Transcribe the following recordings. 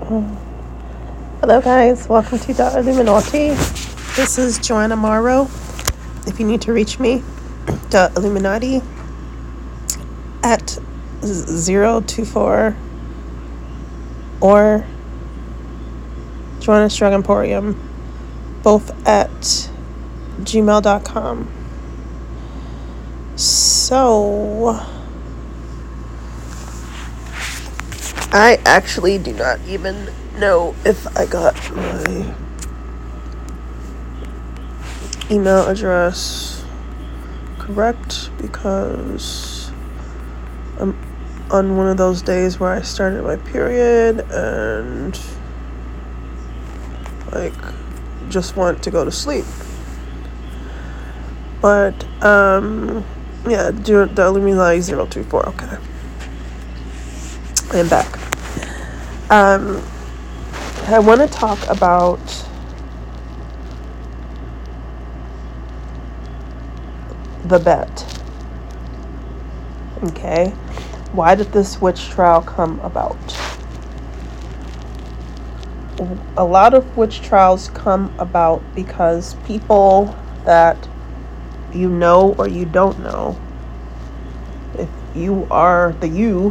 Hello guys, welcome to the Illuminati. This is Joanna Morrow. If you need to reach me, the Illuminati at 024 or Joanna Strug Emporium, both at gmail.com. So, I actually do not even know if I got my email address correct because I'm on one of those days where I started my period and just want to go to sleep. But yeah, do the Illuminati 024. Okay, I am back. I want to talk about the bet. Okay, why did this witch trial come about? A lot of witch trials come about because people that you know or you don't know, if you are the you,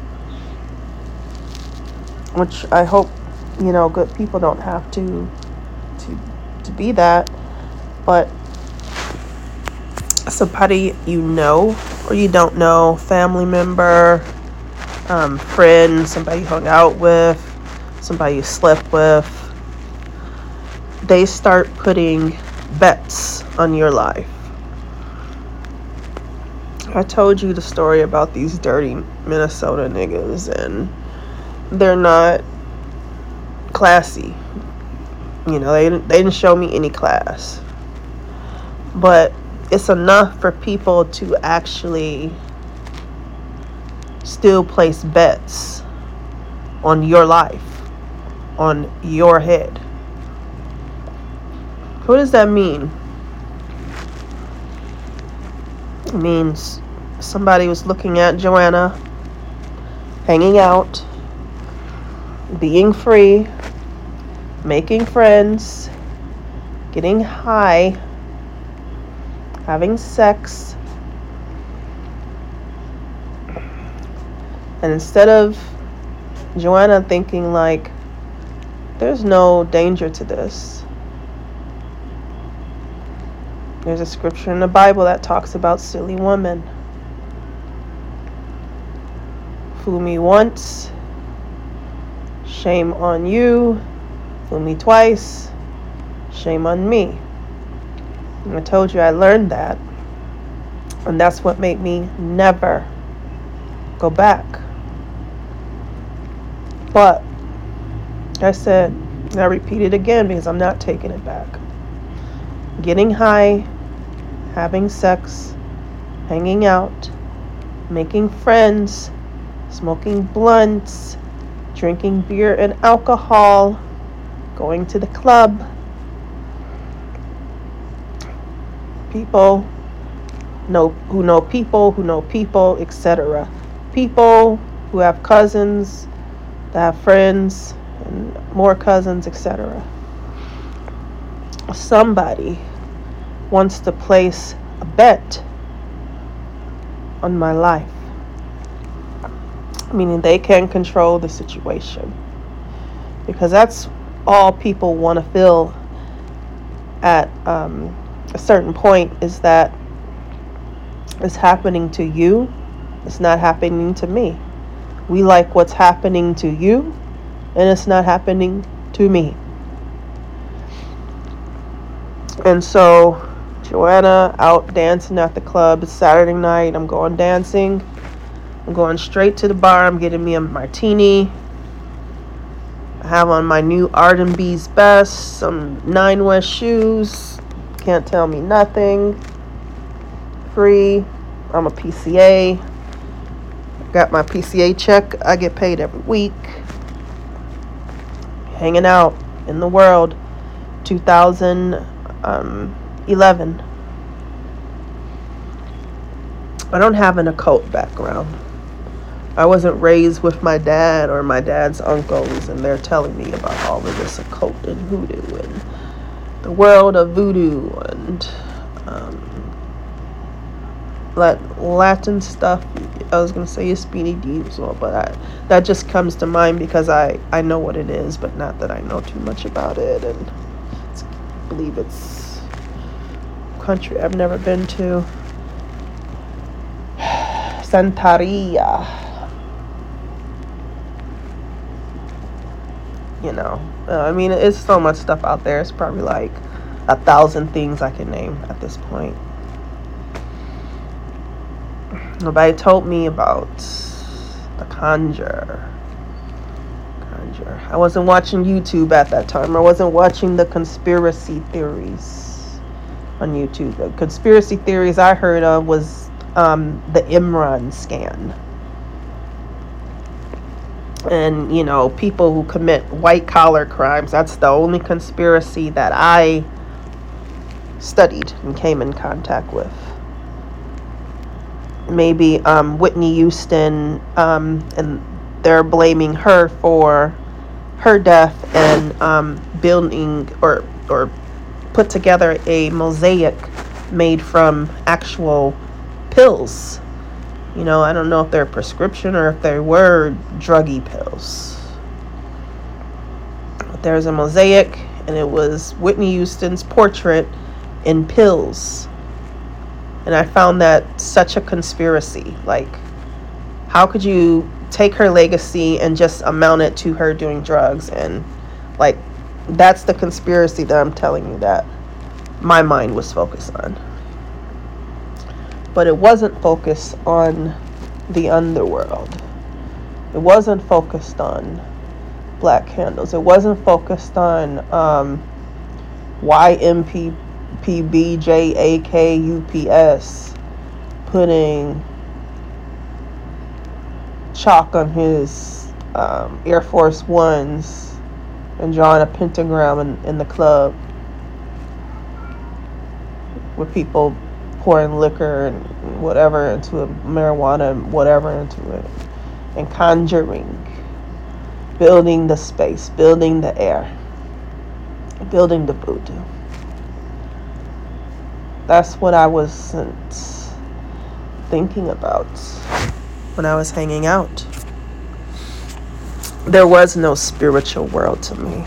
which I hope, good people don't have to be that, but somebody you know or you don't know, family member, friend, somebody you hung out with, somebody you slept with, they start putting bets on your life. I told you the story about these dirty Minnesota niggas, and they're not classy. They didn't show me any class. But it's enough for people to actually still place bets on your life, on your head. What does that mean? It means somebody was looking at Joanna, hanging out, being free, making friends, getting high, having sex, and instead of Joanna thinking like, there's no danger to this. There's a scripture in the Bible that talks about silly women. Fool me once, shame on you. Fool me twice, shame on me. And I told you I learned that. And that's what made me never go back. But I said, and I repeat it again because I'm not taking it back. Getting high, having sex, hanging out, making friends, smoking blunts, drinking beer and alcohol, going to the club. People who know people, etc. People who have cousins, that have friends, and more cousins, etc. Somebody wants to place a bet on my life, meaning they can control the situation, because that's all people want to feel at a certain point, is that it's happening to you, it's not happening to me. We like what's happening to you, and it's not happening to me. And so Joanna out dancing at the club. It's Saturday night. I'm going dancing. I'm going straight to the bar. I'm getting me a martini. I have on my new Arden B's Best, some Nine West shoes. Can't tell me nothing. Free. I'm a PCA. Got my PCA check. I get paid every week. Hanging out in the world. 2011. I don't have an occult background. I wasn't raised with my dad or my dad's uncles, and they're telling me about all of this occult and voodoo and the world of voodoo and Latin stuff. I was gonna say Speedy Diesel, but that just comes to mind because I know what it is, but not that I know too much about it. And I believe it's a country I've never been to. Santeria. You know, I mean, it's so much stuff out there. It's probably like 1,000 things I can name at this point. Nobody told me about the Conjure. I wasn't watching YouTube at that time. I wasn't watching the conspiracy theories on YouTube. The conspiracy theories I heard of was the Imran scan. And, you know, people who commit white collar crimes. That's the only conspiracy that I studied and came in contact with. Maybe Whitney Houston, and they're blaming her for her death and building or put together a mosaic made from actual pills. You know, I don't know if they're prescription or if they were druggy pills. But there's a mosaic, and it was Whitney Houston's portrait in pills. And I found that such a conspiracy. Like, how could you take her legacy and just amount it to her doing drugs? And, like, that's the conspiracy that I'm telling you that my mind was focused on. But it wasn't focused on the underworld. It wasn't focused on black candles. It wasn't focused on YMPBJAKUPS putting chalk on his Air Force Ones and drawing a pentagram in the club with people pouring liquor and whatever into it, marijuana and whatever into it, and conjuring, building the space, building the air, building the voodoo. That's what I wasn't thinking about when I was hanging out. There was no spiritual world to me.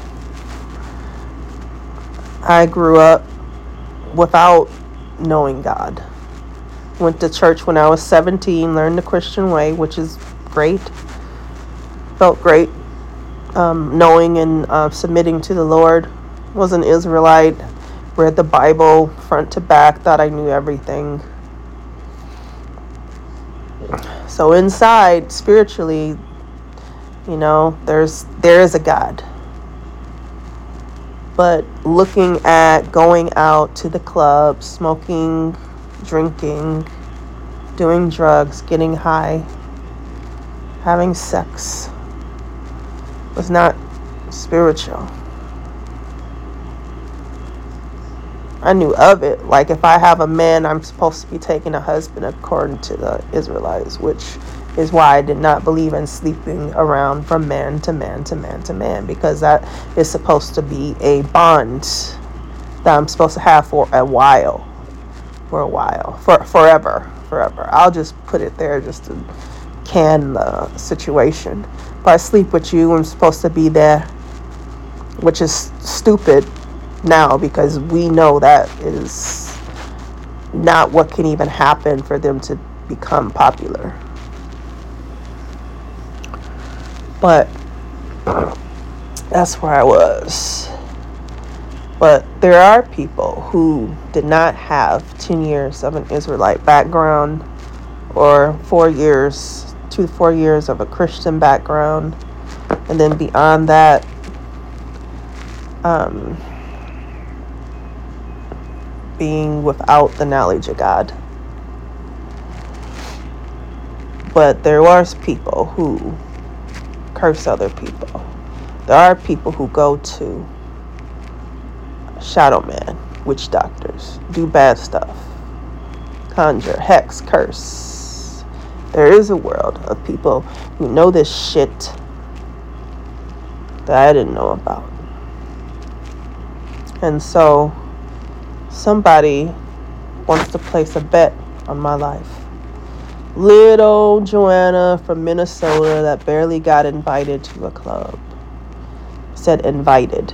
I grew up without knowing God. Went to church when I was 17, learned the Christian way, which is great. Felt great knowing and submitting to the Lord. Was an Israelite, read the Bible front to back, thought I knew everything. So inside, spiritually, you know, there is a God. But looking at going out to the club, smoking, drinking, doing drugs, getting high, having sex was not spiritual. I knew of it. Like, if I have a man, I'm supposed to be taking a husband according to the Israelites, which is why I did not believe in sleeping around from man to man to man to man, because that is supposed to be a bond that I'm supposed to have for forever. I'll just put it there just to can the situation. If I sleep with you, I'm supposed to be there, which is stupid now, because we know that is not what can even happen for them to become popular. But that's where I was. But there are people who did not have 10 years of an Israelite background, or 4 years, 2 to 4 years of a Christian background, and then beyond that, being without the knowledge of God. But there was people who curse other people. There are people who go to shadow man, witch doctors, do bad stuff, conjure, hex, curse, There is a world of people who know this shit that I didn't know about. And so somebody wants to place a bet on my life. Little Joanna from Minnesota that barely got invited to a club. Said invited.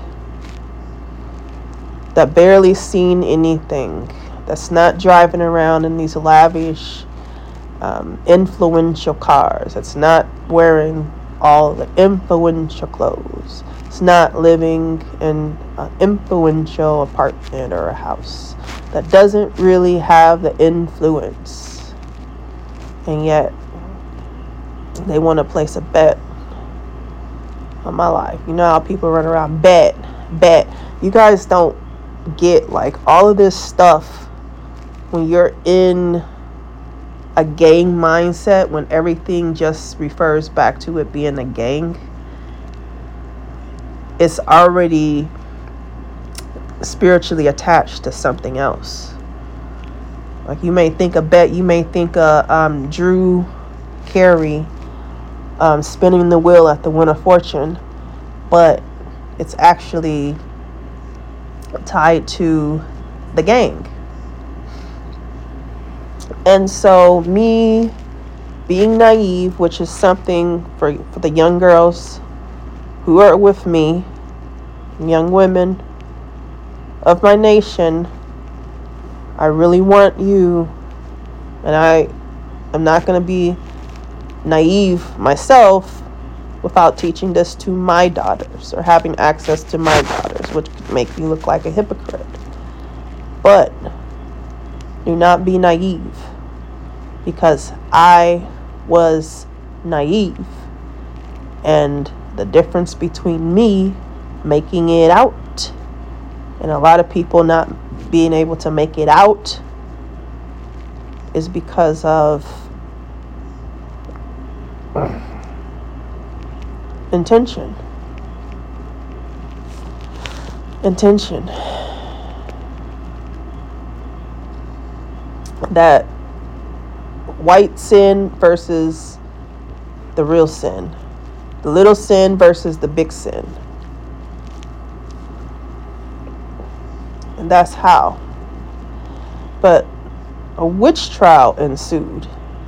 That barely seen anything. That's not driving around in these lavish, influential cars. That's not wearing all the influential clothes. It's not living in an influential apartment or a house that doesn't really have the influence. And yet, they want to place a bet on my life. You know how people run around, bet. You guys don't get like all of this stuff when you're in a gang mindset, when everything just refers back to it being a gang. It's already spiritually attached to something else. Like you may think a bet, you may think Drew Carey spinning the wheel at the Wheel of Fortune, but it's actually tied to the gang. And so me being naive, which is something for the young girls who are with me, young women of my nation, I really want you, and I am not going to be naive myself without teaching this to my daughters or having access to my daughters, which could make me look like a hypocrite. But do not be naive, because I was naive, and the difference between me making it out and a lot of people not being able to make it out is because of intention. That white sin versus the real sin. The little sin versus the big sin. And that's how. But a witch trial ensued.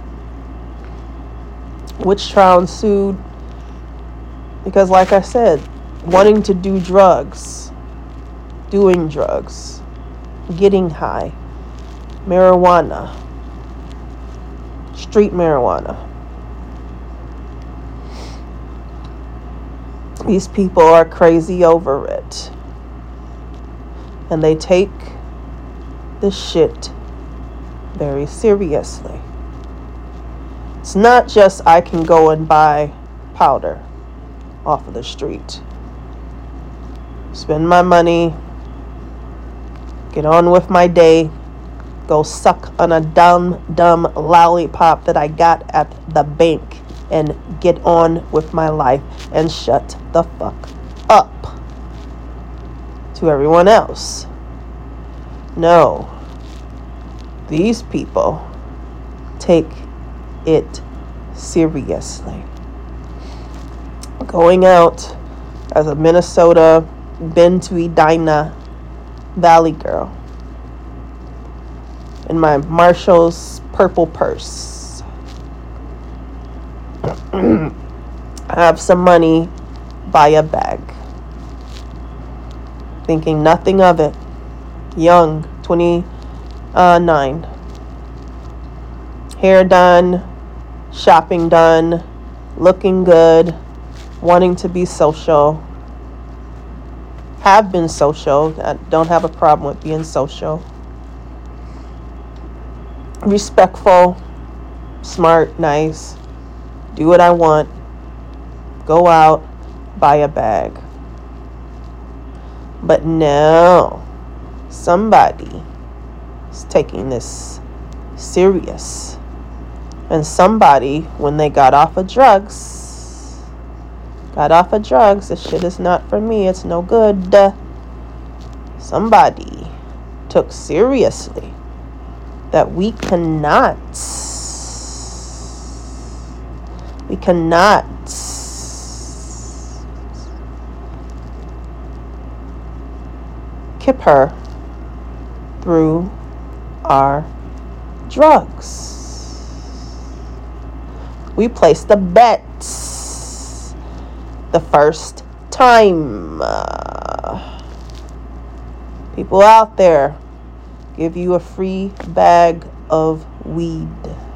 Because, like I said, wanting to do drugs, doing drugs, getting high, marijuana, street marijuana. These people are crazy over it. And they take this shit very seriously. It's not just I can go and buy powder off of the street, spend my money, get on with my day, go suck on a dumb lollipop that I got at the bank, and get on with my life and shut the fuck up to everyone else. No, these people take it seriously. Going out as a Minnesota Benton Edina Valley girl in my Marshall's purple purse. I have some money, buy a bag. Thinking nothing of it. Young, 29. Hair done, shopping done, looking good, wanting to be social. Have been social. I don't have a problem with being social. Respectful, smart, nice. Do what I want. Go out, buy a bag. But no, somebody is taking this serious. And somebody, when they got off of drugs, this shit is not for me, it's no good. Somebody took seriously that we cannot We cannot keep her through our drugs. We placed a bet the first time. People out there give you a free bag of weed.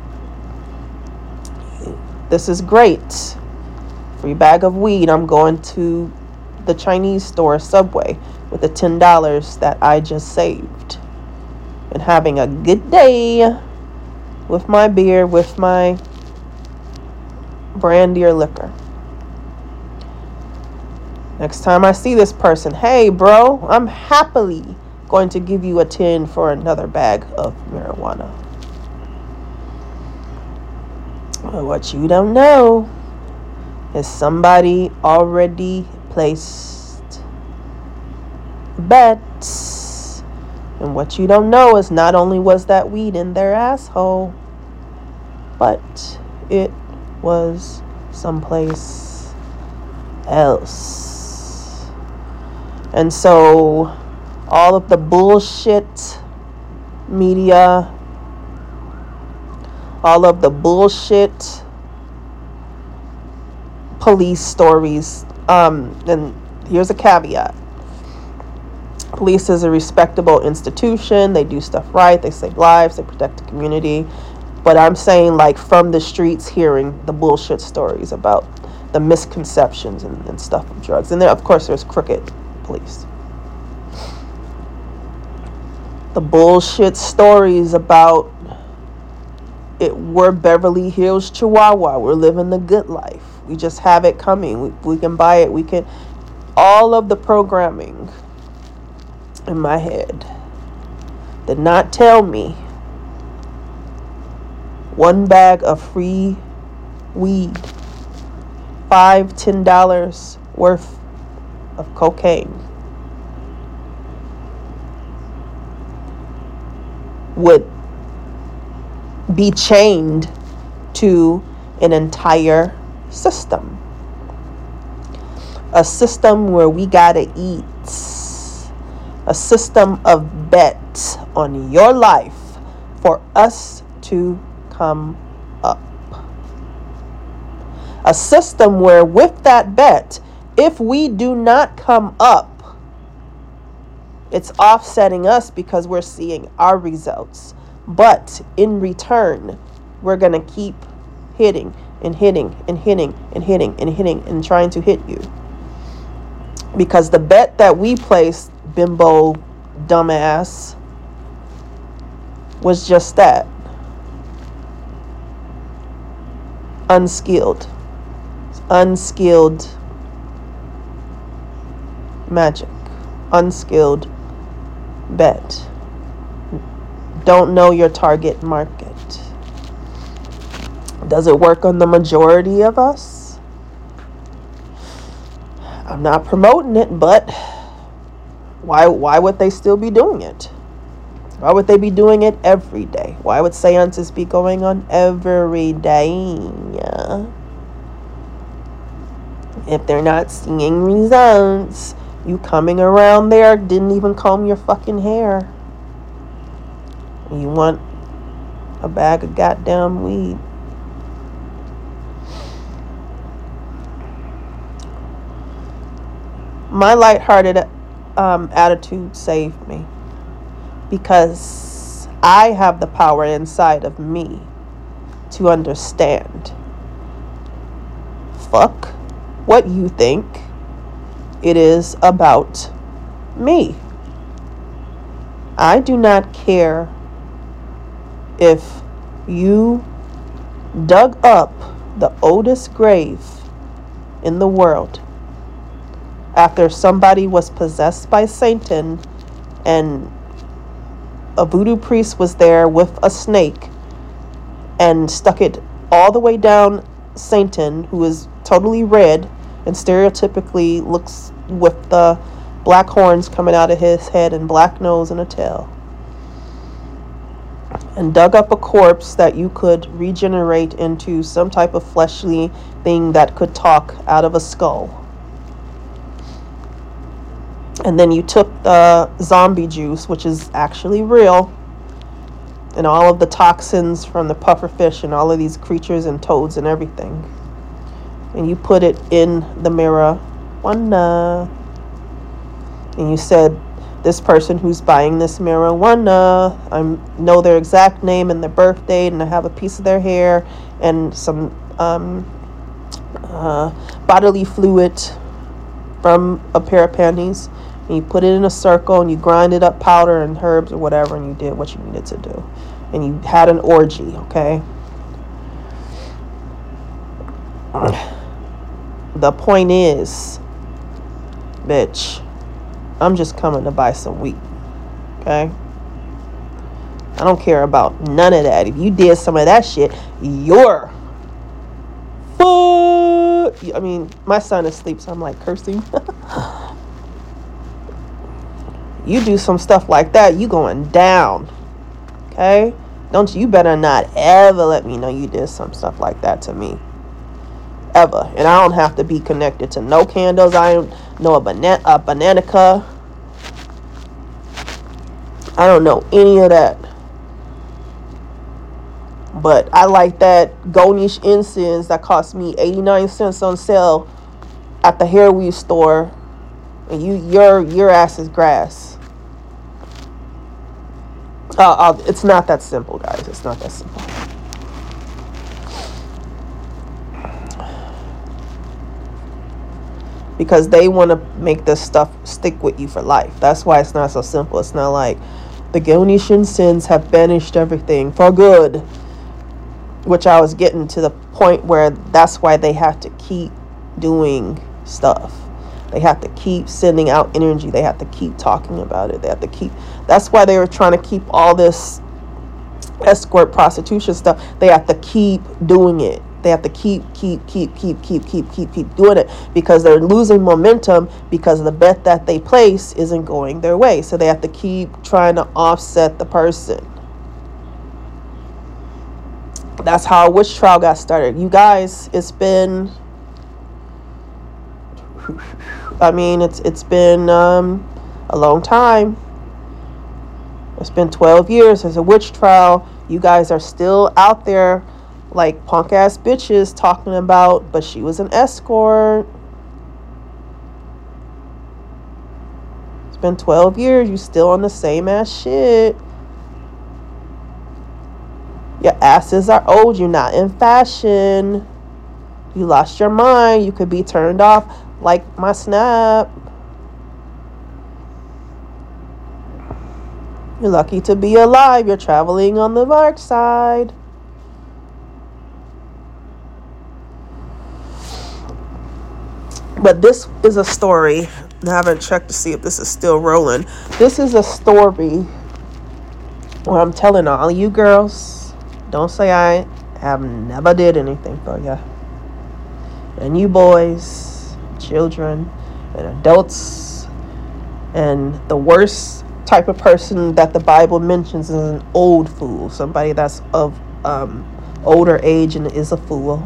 This is great. Free bag of weed. I'm going to the Chinese store, Subway, with the $10 that I just saved. And having a good day with my beer, with my brandy or liquor. Next time I see this person, hey bro, I'm happily going to give you a 10 for another bag of marijuana. But what you don't know is somebody already placed bets. And what you don't know is not only was that weed in their asshole, but it was someplace else. And so all of the bullshit media, all of the bullshit police stories, and here's a caveat. Police is a respectable institution. They do stuff right. They save lives. They protect the community. But I'm saying, like, from the streets, hearing the bullshit stories about the misconceptions and stuff of drugs. And there, of course, there's crooked police. The bullshit stories about we're Beverly Hills Chihuahua. We're living the good life. We just have it coming. We can buy it. We can. All of the programming in my head did not tell me one bag of free weed, $5-10 worth of cocaine would be chained to an entire system. A system where we gotta eat. A system of bets on your life for us to come up. A system where with that bet, if we do not come up, it's offsetting us because we're seeing our results. But in return, we're going to keep hitting and hitting and hitting and hitting and hitting and trying to hit you. Because the bet that we placed, bimbo dumbass, was just that. Unskilled magic. Unskilled bet. Don't know your target market. Does it work on the majority of us? I'm not promoting it, but why would they still be doing it? Why would they be doing it every day? Why would seances be going on every day? If they're not seeing results, you coming around there didn't even comb your fucking hair. You want a bag of goddamn weed. My lighthearted attitude saved me because I have the power inside of me to understand. Fuck what you think. It is about me. I do not care if you dug up the oldest grave in the world after somebody was possessed by Satan and a voodoo priest was there with a snake and stuck it all the way down Satan, who is totally red and stereotypically looks with the black horns coming out of his head and black nose and a tail. and dug up a corpse that you could regenerate into some type of fleshly thing that could talk out of a skull. And then you took the zombie juice, which is actually real, and all of the toxins from the pufferfish and all of these creatures and toads and everything. And you put it in the mirror. Wanda. And you said, this person who's buying this mirror, Wanda, I know their exact name and their birth date, and I have a piece of their hair and some bodily fluid from a pair of panties. And you put it in a circle and you grind it up, powder and herbs or whatever, and you did what you needed to do. And you had an orgy, okay? The point is, bitch, I'm just coming to buy some weed, okay? I don't care about none of that. If you did some of that shit, you're fuck. I mean, my son is asleep, so I'm like cursing. You do some stuff like that, you going down, okay? You better not ever let me know you did some stuff like that to me. Ever. And I don't have to be connected to no candles. I don't know a Bananica. I don't know any of that. But I like that Gonish incense that cost me 89 cents on sale at the hair weave store. And your ass is grass. It's not that simple, guys. It's not that simple. Because they want to make this stuff stick with you for life. That's why it's not so simple. It's not like the Ganeshan sins have banished everything for good. Which I was getting to the point where that's why they have to keep doing stuff. They have to keep sending out energy. They have to keep talking about it. That's why they were trying to keep all this escort prostitution stuff. They have to keep doing it. They have to keep doing it because they're losing momentum because the bet that they place isn't going their way. So they have to keep trying to offset the person. That's how a witch trial got started. You guys, it's been, I mean, it's been a long time. It's been 12 years as a witch trial. You guys are still out there like punk ass bitches talking about, but she was an escort. It's been 12 years. You still on the same ass shit. Your asses are old. You're not in fashion. You lost your mind. You could be turned off like my snap. You're lucky to be alive. You're traveling on the dark side. But this is a story. I haven't checked to see if this is still rolling. This is a story where I'm telling all you girls, don't say I have never did anything for you. And you boys, children, and adults. And the worst type of person that the Bible mentions is an old fool. Somebody that's of older age and is a fool.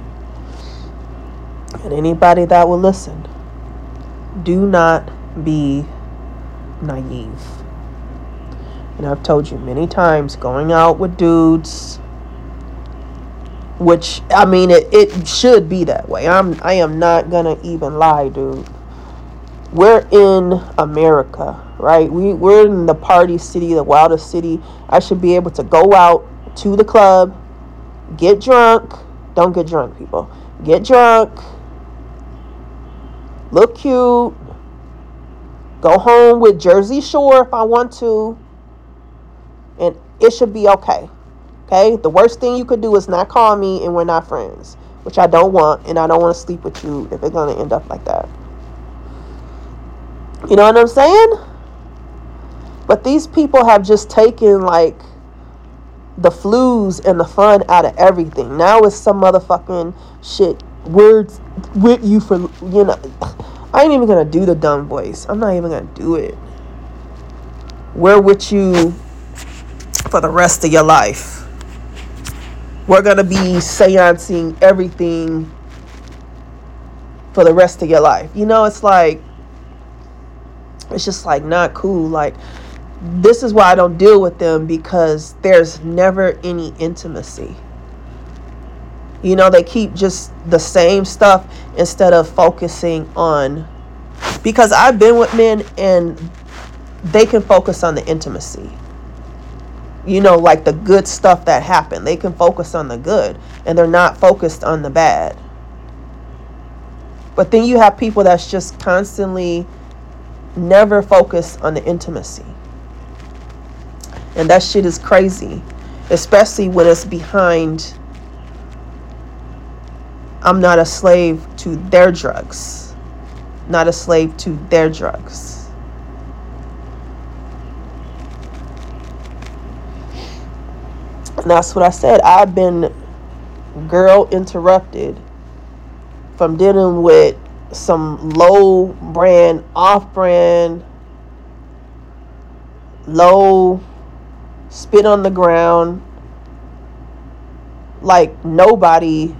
And anybody that will listen, do not be naive. And I've told you many times, going out with dudes, which, I mean, it should be that way. I am not gonna even lie, dude. We're in America, right? We're in the party city, the wildest city. I should be able to go out to the club, get drunk. Don't get drunk, people. Get drunk. Look cute. Go home with Jersey Shore if I want to. And it should be okay. Okay? The worst thing you could do is not call me and we're not friends. Which I don't want. And I don't want to sleep with you if it's going to end up like that. You know what I'm saying? But these people have just taken like the flus and the fun out of everything. Now it's some motherfucking shit. Words with you for, you know. I ain't even gonna do the dumb voice. I'm not even gonna do it. We're with you for the rest of your life. We're going to be seancing everything for the rest of your life. You know, it's just like not cool. Like, this is why I don't deal with them, because there's never any intimacy. You know, they keep just the same stuff instead of focusing on, because I've been with men and they can focus on the intimacy. You know, like the good stuff that happened. They can focus on the good and they're not focused on the bad. But then you have people that's just constantly never focused on the intimacy. And that shit is crazy, especially when it's behind, I'm not a slave to their drugs. Not a slave to their drugs. And that's what I said. I've been girl interrupted from dealing with some low brand, off brand, low spit on the ground, like nobody's.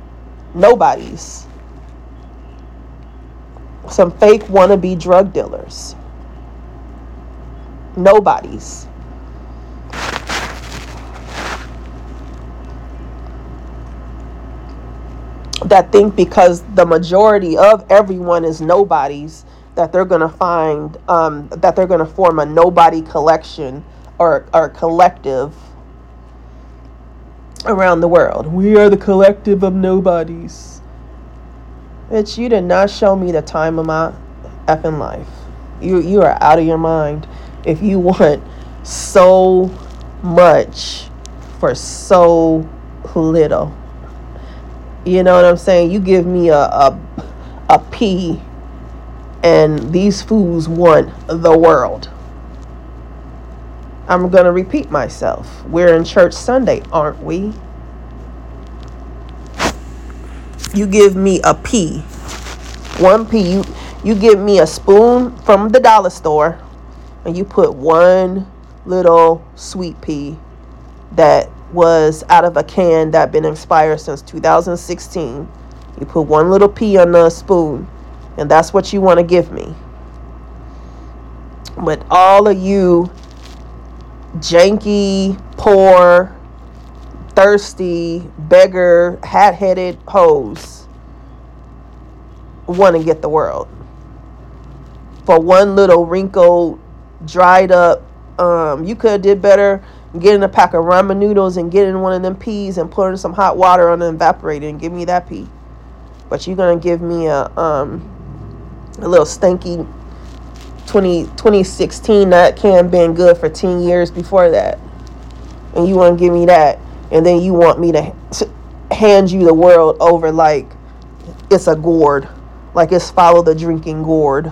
Some fake wannabe drug dealers. Nobody's. That think because the majority of everyone is nobodies, that they're going to find, that they're going to form a nobody collection or collective around the world. We are the collective of nobodies. Bitch, you did not show me the time of my effing life. You are out of your mind if you want so much for so little. You know what I'm saying? You give me a pea and these fools want the world. I'm going to repeat myself. We're in church Sunday, aren't we? You give me a pea. One pea. You give me a spoon from the dollar store and you put one little sweet pea that was out of a can that been expired since 2016. You put one little pea on the spoon and that's what you want to give me. But all of you janky, poor, thirsty, beggar, hat-headed hoes want to get the world for one little wrinkled, dried up. You could have did better getting a pack of ramen noodles and getting one of them peas and putting some hot water on the evaporator and give me that pea. But you're gonna give me a little stinky 2016 that can been good for 10 years before that, and you want to give me that, and then you want me to hand you the world over like it's a gourd, like it's follow the drinking gourd.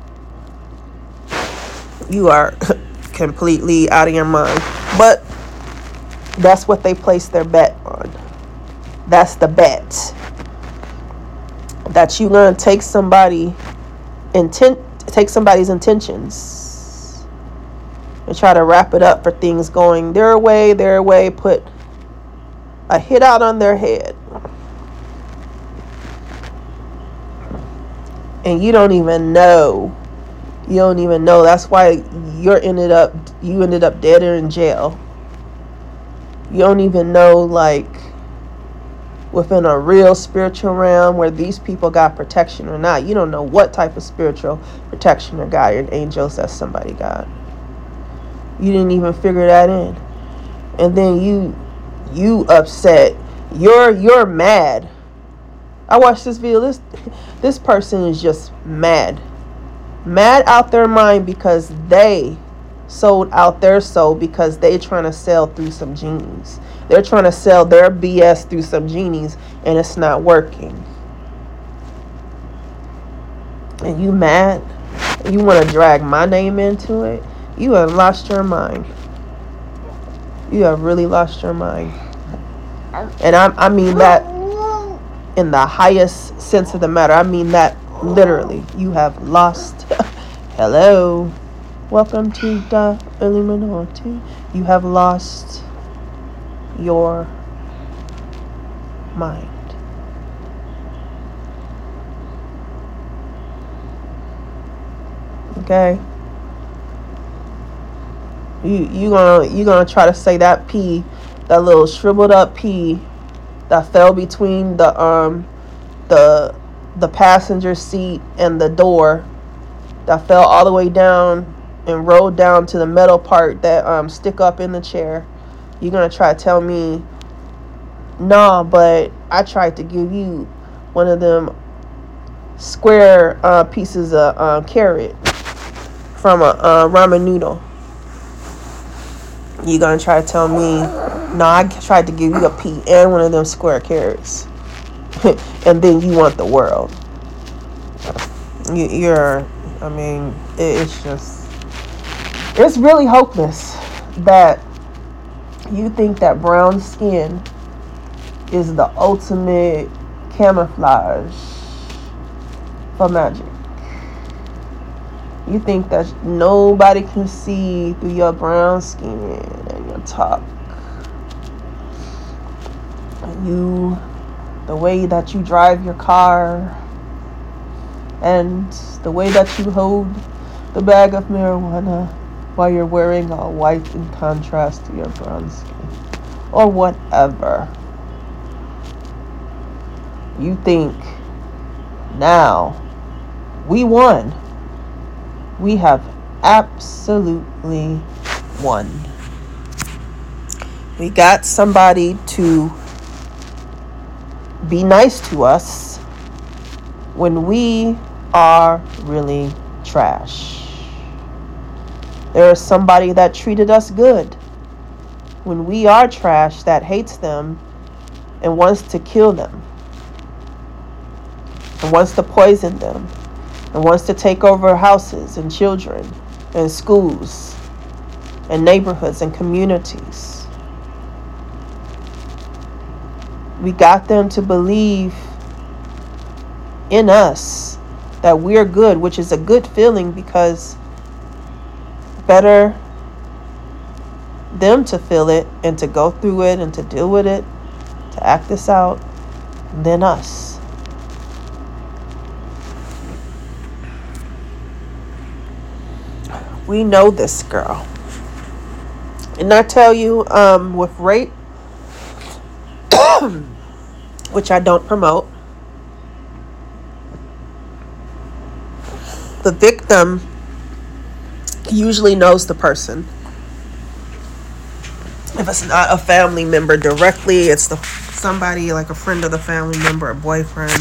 You are completely out of your mind. But that's what they place their bet on. That's the bet, that you're gonna take somebody's intentions and try to wrap it up for things going their way, put a hit out on their head. And you don't even know. That's why you ended up dead or in jail. You don't even know, like, within a real spiritual realm where these people got protection or not. You don't know what type of spiritual protection or guardian angels that somebody got. You didn't even figure that in. And then you upset. You're mad. I watched this video. This person is just mad out their mind because they sold out their soul, because they trying to sell through some genies. They're trying to sell their BS through some genies and it's not working. And you mad? You want to drag my name into it? You have lost your mind. You have really lost your mind. And I mean that in the highest sense of the matter. I mean that literally. You have lost. Hello. Welcome to the Illuminati. You have lost your mind. Okay? You gonna try to say that P, that little shriveled up P that fell between the the passenger seat and the door, that fell all the way down and rolled down to the metal part that stick up in the chair. You're gonna try to tell me, nah, but I tried to give you one of them square pieces of carrot from a ramen noodle. You gonna try to tell me, no, I tried to give you a pea and one of them square carrots, and then you want the world. It's really hopeless that you think that brown skin is the ultimate camouflage for magic. You think that nobody can see through your brown skin and your talk. The way that you drive your car, and the way that you hold the bag of marijuana while you're wearing all white in contrast to your brown skin, or whatever. You think now we won. We have absolutely won. We got somebody to be nice to us when we are really trash. There is somebody that treated us good when we are trash, that hates them and wants to kill them, and wants to poison them, and wants to take over houses and children and schools and neighborhoods and communities. We got them to believe in us that we're good, which is a good feeling, because better them to feel it and to go through it and to deal with it, to act this out, than us. We know this, girl. And I tell you, with rape, which I don't promote, the victim usually knows the person. If it's not a family member directly, it's somebody like a friend of the family member, a boyfriend.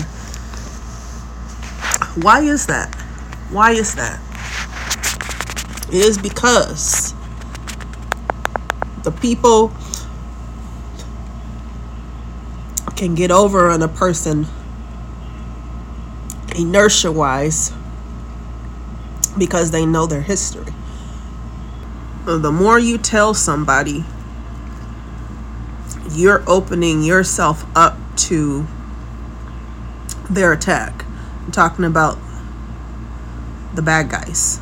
Why is that? Why is that? It is because the people can get over on a person inertia-wise because they know their history. The more you tell somebody, you're opening yourself up to their attack. I'm talking about the bad guys.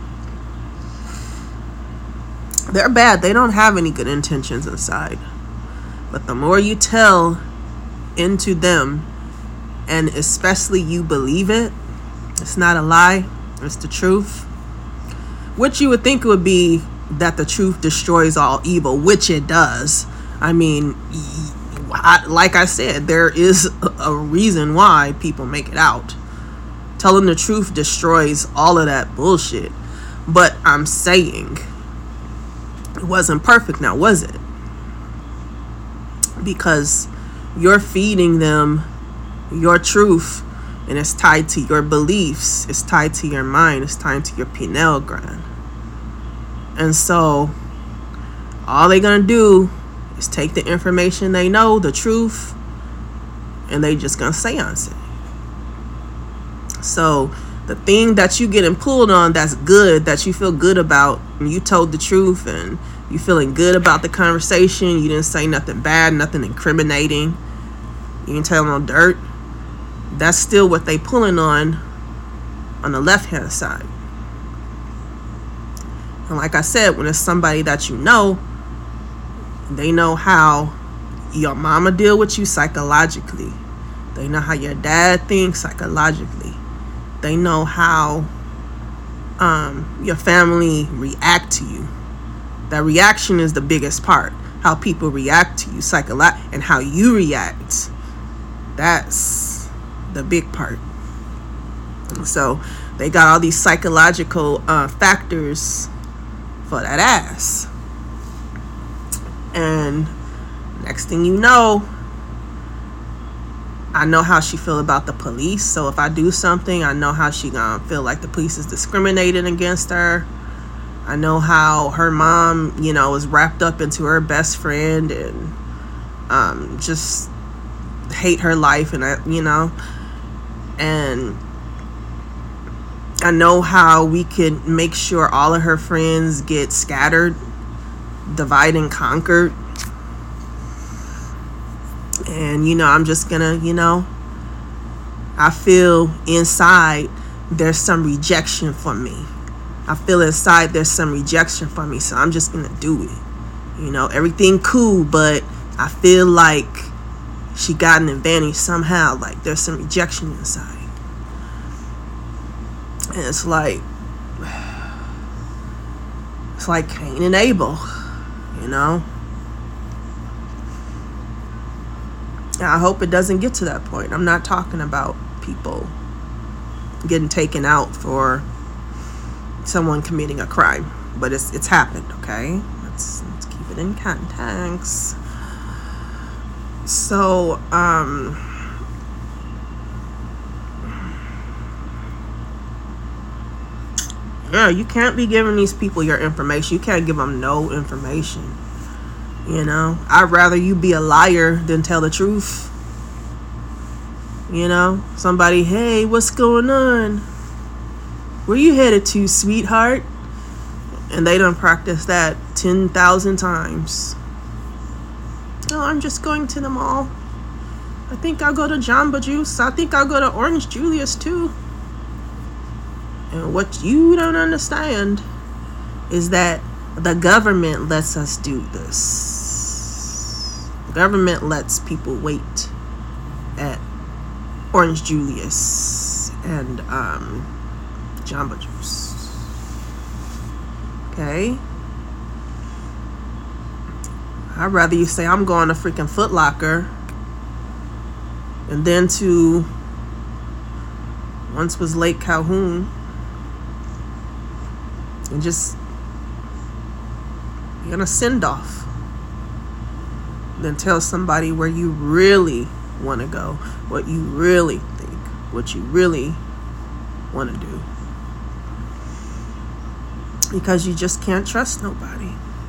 They're bad. They don't have any good intentions inside. But the more you tell into them, and especially you believe it, it's not a lie, it's the truth. Which you would think would be that the truth destroys all evil, which it does. I mean, like I said, there is a reason why people make it out. Telling the truth destroys all of that bullshit. But I'm saying, it wasn't perfect now, was it? Because you're feeding them your truth, and it's tied to your beliefs, it's tied to your mind, it's tied to your pineal gland. And so all they're gonna do is take the information they know, the truth, and they just gonna seance it. So the thing that you getting pulled on that's good, that you feel good about, and you told the truth and you feeling good about the conversation, you didn't say nothing bad, nothing incriminating, you didn't tell them no dirt, that's still what they pulling on the left hand side. And like I said, when it's somebody that you know, they know how your mama deal with you psychologically. They know how your dad thinks psychologically. They know how your family react to you. That reaction is the biggest part. How people react to you and how you react. That's the big part. So they got all these psychological factors for that ass. And next thing you know, I know how she feel about the police. So if I do something, I know how she gonna feel like the police is discriminating against her. I know how her mom, is wrapped up into her best friend and just hate her life, and and I know how we can make sure all of her friends get scattered, divide and conquered. And I'm just gonna, I feel inside there's some rejection for me. I feel inside there's some rejection for me, so I'm just gonna do it. Everything cool, but I feel like she got an advantage somehow. Like there's some rejection inside, and it's like Cain and Abel, I hope it doesn't get to that point. I'm not talking about people getting taken out for someone committing a crime, but it's happened. Okay, let's keep it in context. So you can't be giving these people your information. You can't give them no information. I'd rather you be a liar than tell the truth. Somebody, hey, what's going on? Where you headed to, sweetheart? And they done practice that 10,000 times. Oh, I'm just going to the mall. I think I'll go to Jamba Juice. I think I'll go to Orange Julius too. And what you don't understand is that the government lets us do this. The government lets people wait at Orange Julius and Jamba Juice. Okay? I'd rather you say I'm going to freaking Foot Locker and then to once was Lake Calhoun and just you're gonna send off, then tell somebody where you really want to go, what you really think, what you really want to do, because you just can't trust nobody.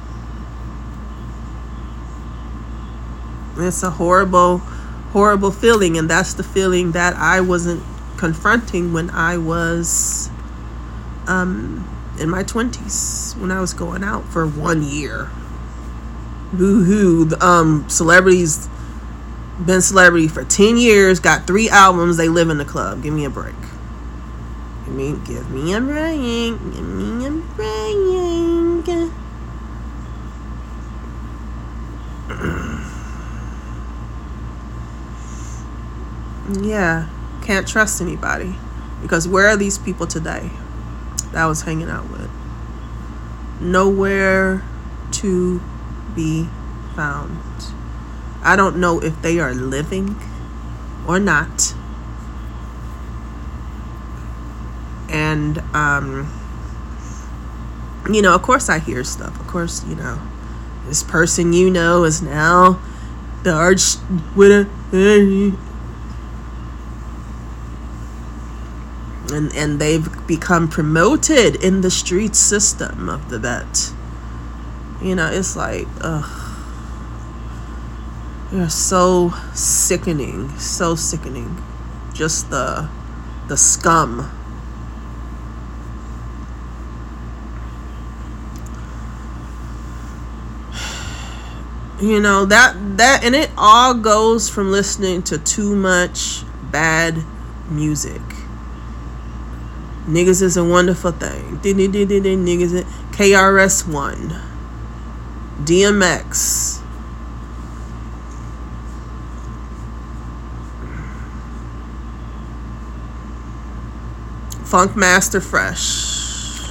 It's a horrible feeling, and that's the feeling that I wasn't confronting when I was in my 20s, when I was going out for 1 year. Boo-hoo. Celebrities been celebrity for 10 years, got 3 albums, they live in the club. Give me a break. Give me a break. Give me a break. Yeah, can't trust anybody, because where are these people today that I was hanging out with? Nowhere to be found. I don't know if they are living or not. And of course I hear stuff. Of course, this person is now the arch winner. And they've become promoted in the street system of the vet. It's like, ugh. They're so sickening. So sickening. Just the scum. That and it all goes from listening to too much bad music. Niggas is a wonderful thing. Niggas. KRS-One. DMX. Funkmaster Fresh.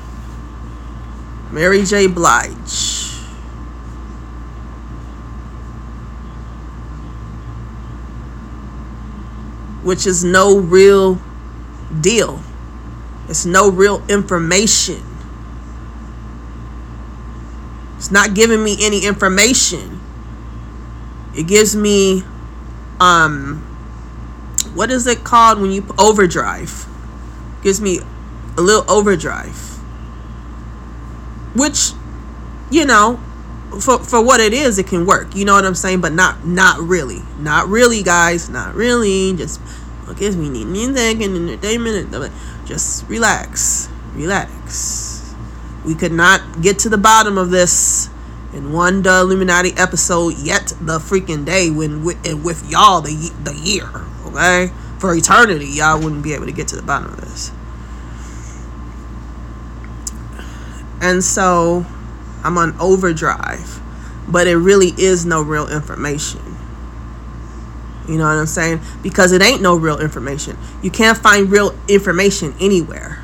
Mary J. Blige. Which is no real deal. It's no real information. It's not giving me any information. It gives me, what is it called when you overdrive? Gives me a little overdrive. Which, you know, for what it is, it can work. You know what I'm saying? But not really. Not really, guys. Not really. Just, okay, we need music and entertainment. Just relax. Relax. We could not get to the bottom of this in one The Illuminati episode yet the freaking day with y'all the year, okay? For eternity, y'all wouldn't be able to get to the bottom of this. And so I'm on overdrive, but it really is no real information. You know what I'm saying? Because it ain't no real information. You can't find real information anywhere.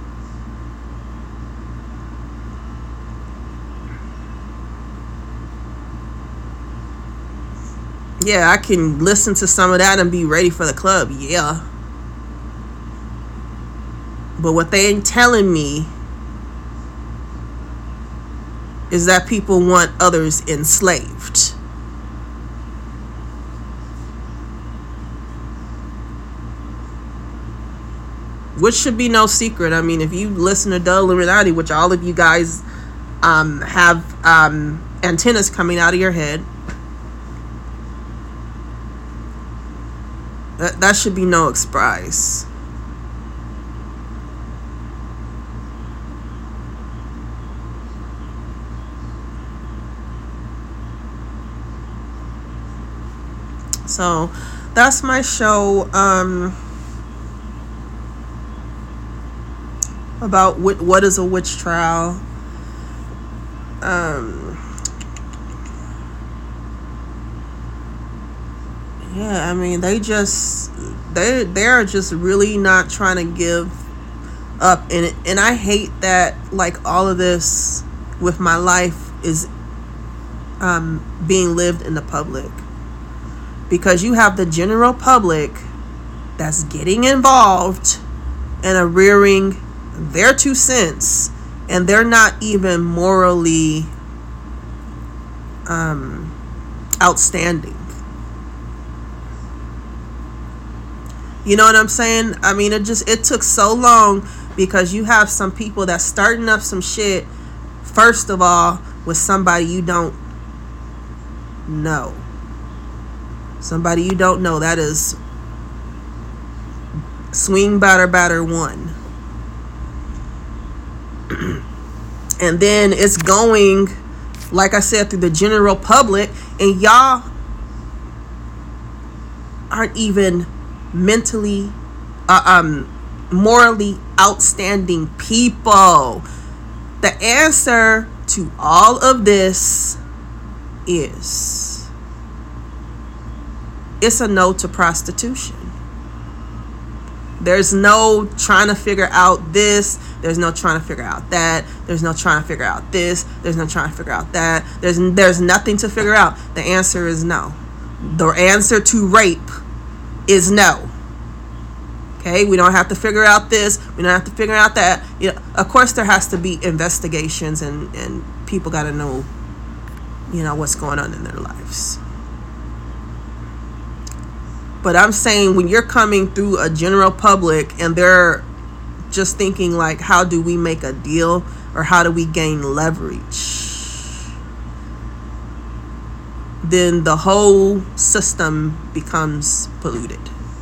Yeah, I can listen to some of that and be ready for the club. Yeah. But what they ain't telling me is that people want others enslaved. Which should be no secret. I mean, if you listen to The Illuminati, which all of you guys have antennas coming out of your head, that should be no surprise. So that's my show about what is a witch trial. Yeah, I mean, they're just really not trying to give up, and I hate that, like, all of this with my life is being lived in the public, because you have the general public that's getting involved and are rearing their 2 cents, and they're not even morally outstanding. You know what I'm saying? I mean, it took so long, because you have some people that's starting up some shit, first of all, with somebody you don't know. Somebody you don't know. That is swing batter 1. And then it's going, like I said, through the general public, and y'all aren't even mentally morally outstanding people. The answer to all of this is, it's a no to prostitution. There's no trying to figure out this. There's no trying to figure out that. There's no trying to figure out this. There's no trying to figure out that. There's nothing to figure out. The answer is no. The answer to rape is no. Okay, we don't have to figure out this. We don't have to figure out that. You know, of course, there has to be investigations, and people got to know, you know, what's going on in their lives. But I'm saying, when you're coming through a general public and they're just thinking like, how do we make a deal, or how do we gain leverage, then the whole system becomes polluted.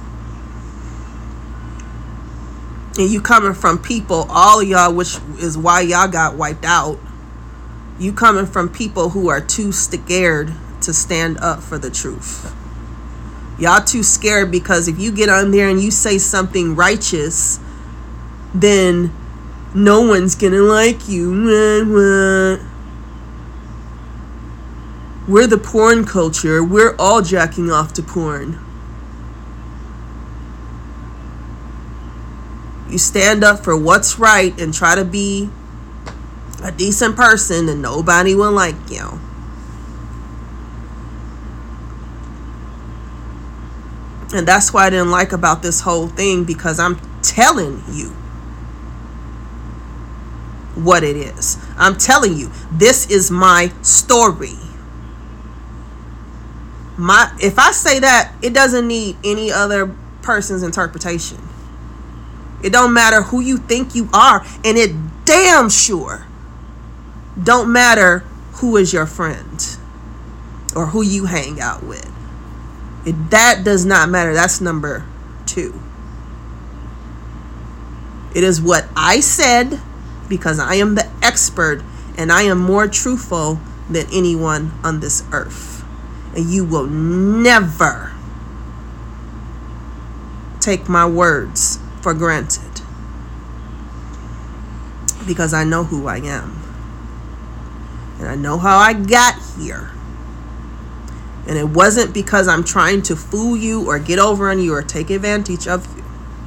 And you coming from people, all of y'all, which is why y'all got wiped out, you coming from people who are too scared to stand up for the truth. Y'all too scared, because if you get on there and you say something righteous, then no one's gonna like you. We're the porn culture. We're all jacking off to porn. You stand up for what's right and try to be a decent person, and nobody will like you. And that's what I didn't like about this whole thing, because I'm telling you what it is. I'm telling you, this is my story. If I say that, it doesn't need any other person's interpretation. It don't matter who you think you are, and it damn sure don't matter who is your friend or who you hang out with. That does not matter. That's number 2. It is what I said, because I am the expert and I am more truthful than anyone on this earth. And you will never take my words for granted, because I know who I am. And I know how I got here. And it wasn't because I'm trying to fool you or get over on you or take advantage of you.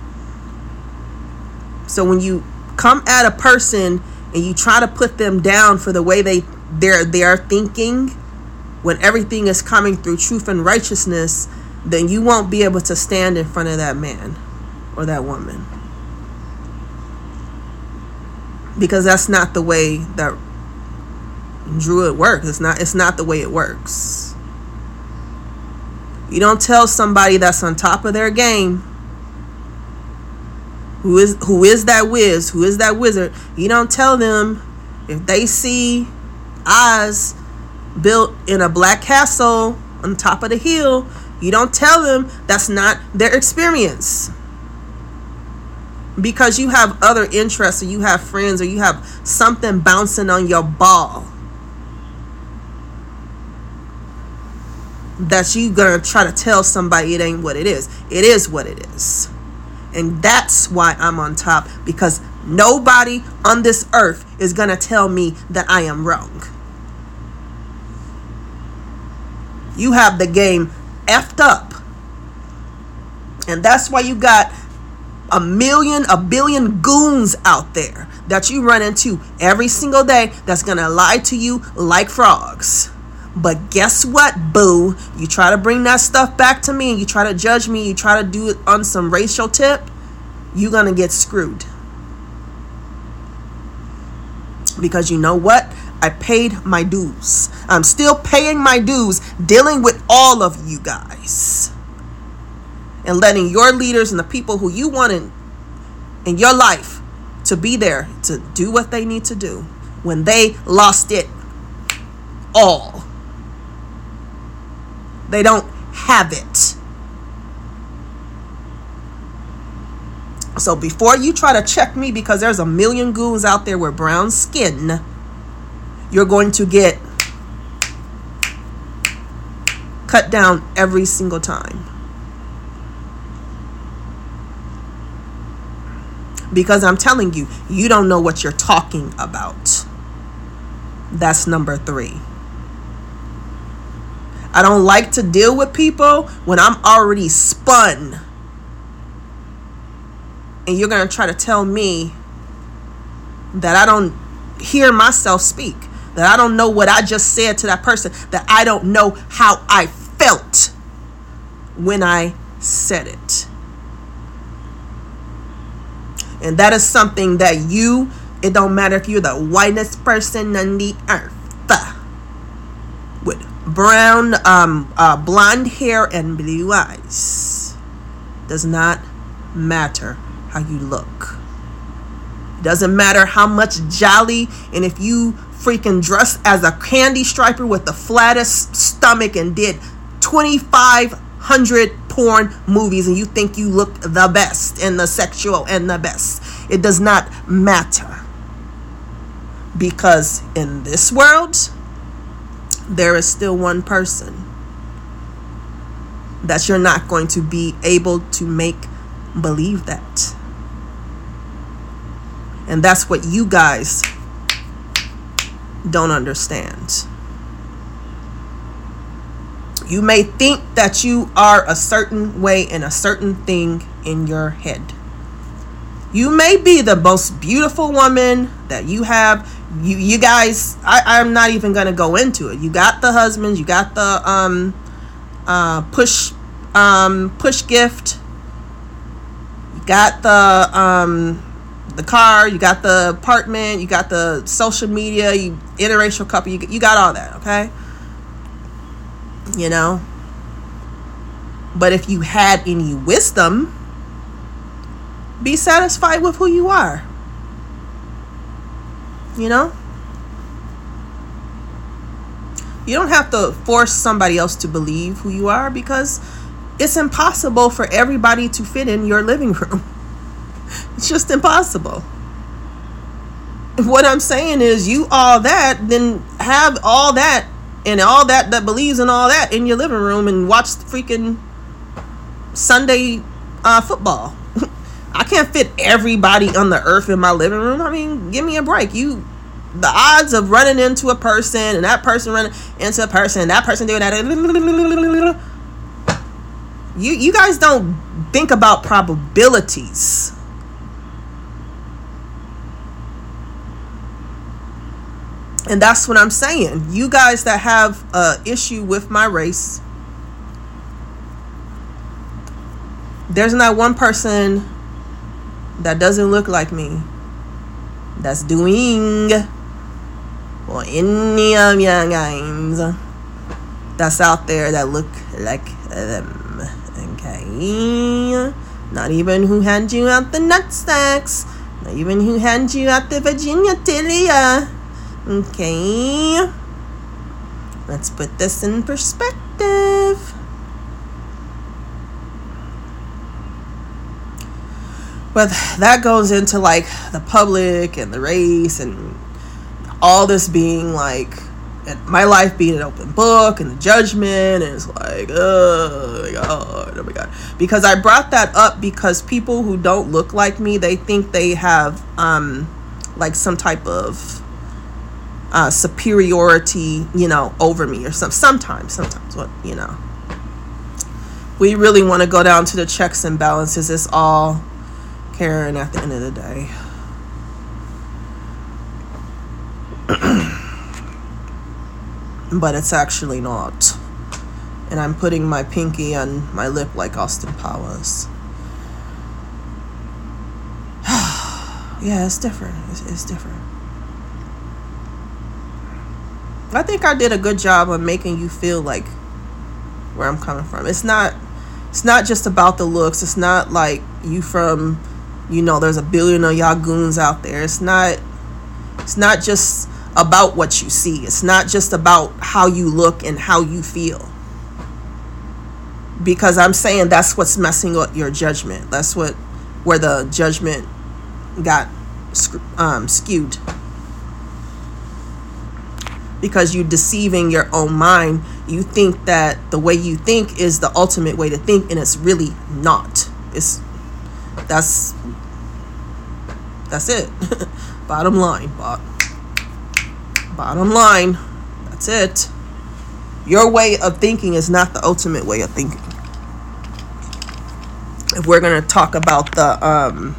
So when you come at a person and you try to put them down for the way they're thinking, when everything is coming through truth and righteousness, then you won't be able to stand in front of that man or that woman. Because that's not the way that Druid works. It's not the way it works. You don't tell somebody that's on top of their game, who is that whiz, who is that wizard, you don't tell them, if they see eyes built in a black castle on top of the hill, you don't tell them that's not their experience. Because you have other interests, or you have friends, or you have something bouncing on your ball that you gonna try to tell somebody it ain't what it is. It is what it is. And that's why I'm on top, because nobody on this earth is gonna tell me that I am wrong. You have the game effed up. And that's why you got a billion goons out there that you run into every single day that's gonna lie to you like frogs. But guess what, boo? You try to bring that stuff back to me, and you try to judge me, you try to do it on some racial tip, you're gonna get screwed. Because you know what? I paid my dues. I'm still paying my dues, dealing with all of you guys. And letting your leaders and the people who you want in your life to be there to do what they need to do when they lost it all. They don't have it. So before you try to check me, because there's a million goons out there with brown skin, you're going to get cut down every single time. Because I'm telling you, you don't know what you're talking about. That's number 3. I don't like to deal with people when I'm already spun. And you're going to try to tell me that I don't hear myself speak, that I don't know what I just said to that person, that I don't know how I felt when I said it. And that is something that it don't matter if you're the whitest person on the earth, with brown, blonde hair and blue eyes. Does not matter how you look. Doesn't matter how much jolly, and if you freaking dress as a candy striper with the flattest stomach and did 2,500 porn movies and you think you look the best and the sexual and the best. It does not matter. Because in this world, there is still one person that you're not going to be able to make believe that. And that's what you guys don't understand. You may think that you are a certain way in a certain thing in your head. You may be the most beautiful woman that you have. You guys, I'm not even gonna go into it. You got the husbands, you got the push gift, you got the car, you got the apartment, you got the social media, you interracial couple, you got all that, okay? You know, but if you had any wisdom, be satisfied with who you are. You know, you don't have to force somebody else to believe who you are, because it's impossible for everybody to fit in your living room. It's just impossible. What I'm saying is, you all that, then have all that and all that believes in all that in your living room and watch freaking Sunday football. I can't fit everybody on the earth in my living room. I mean, give me a break. The odds of running into a person and that person running into a person and that person doing that. You guys don't think about probabilities. And that's what I'm saying. You guys that have an issue with my race, there's not one person that doesn't look like me that's doing or any of your guys that's out there that look like them. Okay? Not even who hand you out the nutsacks. Not even who hand you out the Virginia Tilia. Okay, let's put this in perspective. But that goes into like the public and the race and all this being like, and my life being an open book and the judgment, and it's like, oh my god. Because I brought that up because people who don't look like me, they think they have like some type of superiority, you know, over me or sometimes what, you know, we really want to go down to the checks and balances. It's all Karen at the end of the day. But it's actually not. And I'm putting my pinky on my lip like Austin Powers. Yeah, it's different. It's different. I think I did a good job of making you feel like where I'm coming from. It's not just about the looks. It's not like you from, you know, there's a billion of y'all goons out there. It's not just about what you see. It's not just about how you look and how you feel. Because I'm saying that's what's messing up your judgment. That's where the judgment got skewed. Because you're deceiving your own mind. You think that the way you think is the ultimate way to think, and it's really not. That's it. Bottom line, bottom line, that's it. Your way of thinking is not the ultimate way of thinking. If we're gonna talk about the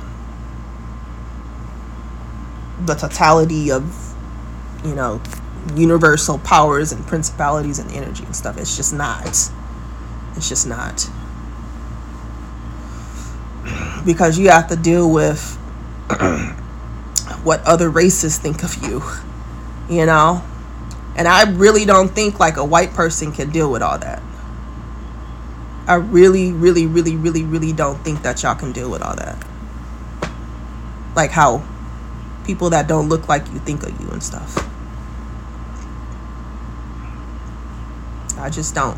totality of, you know, universal powers and principalities and energy and stuff, it's just not. Because you have to deal with what other races think of you, you know. And I really don't think like a white person can deal with all that. I really don't think that y'all can deal with all that. Like how people that don't look like you think of you and stuff. I just don't.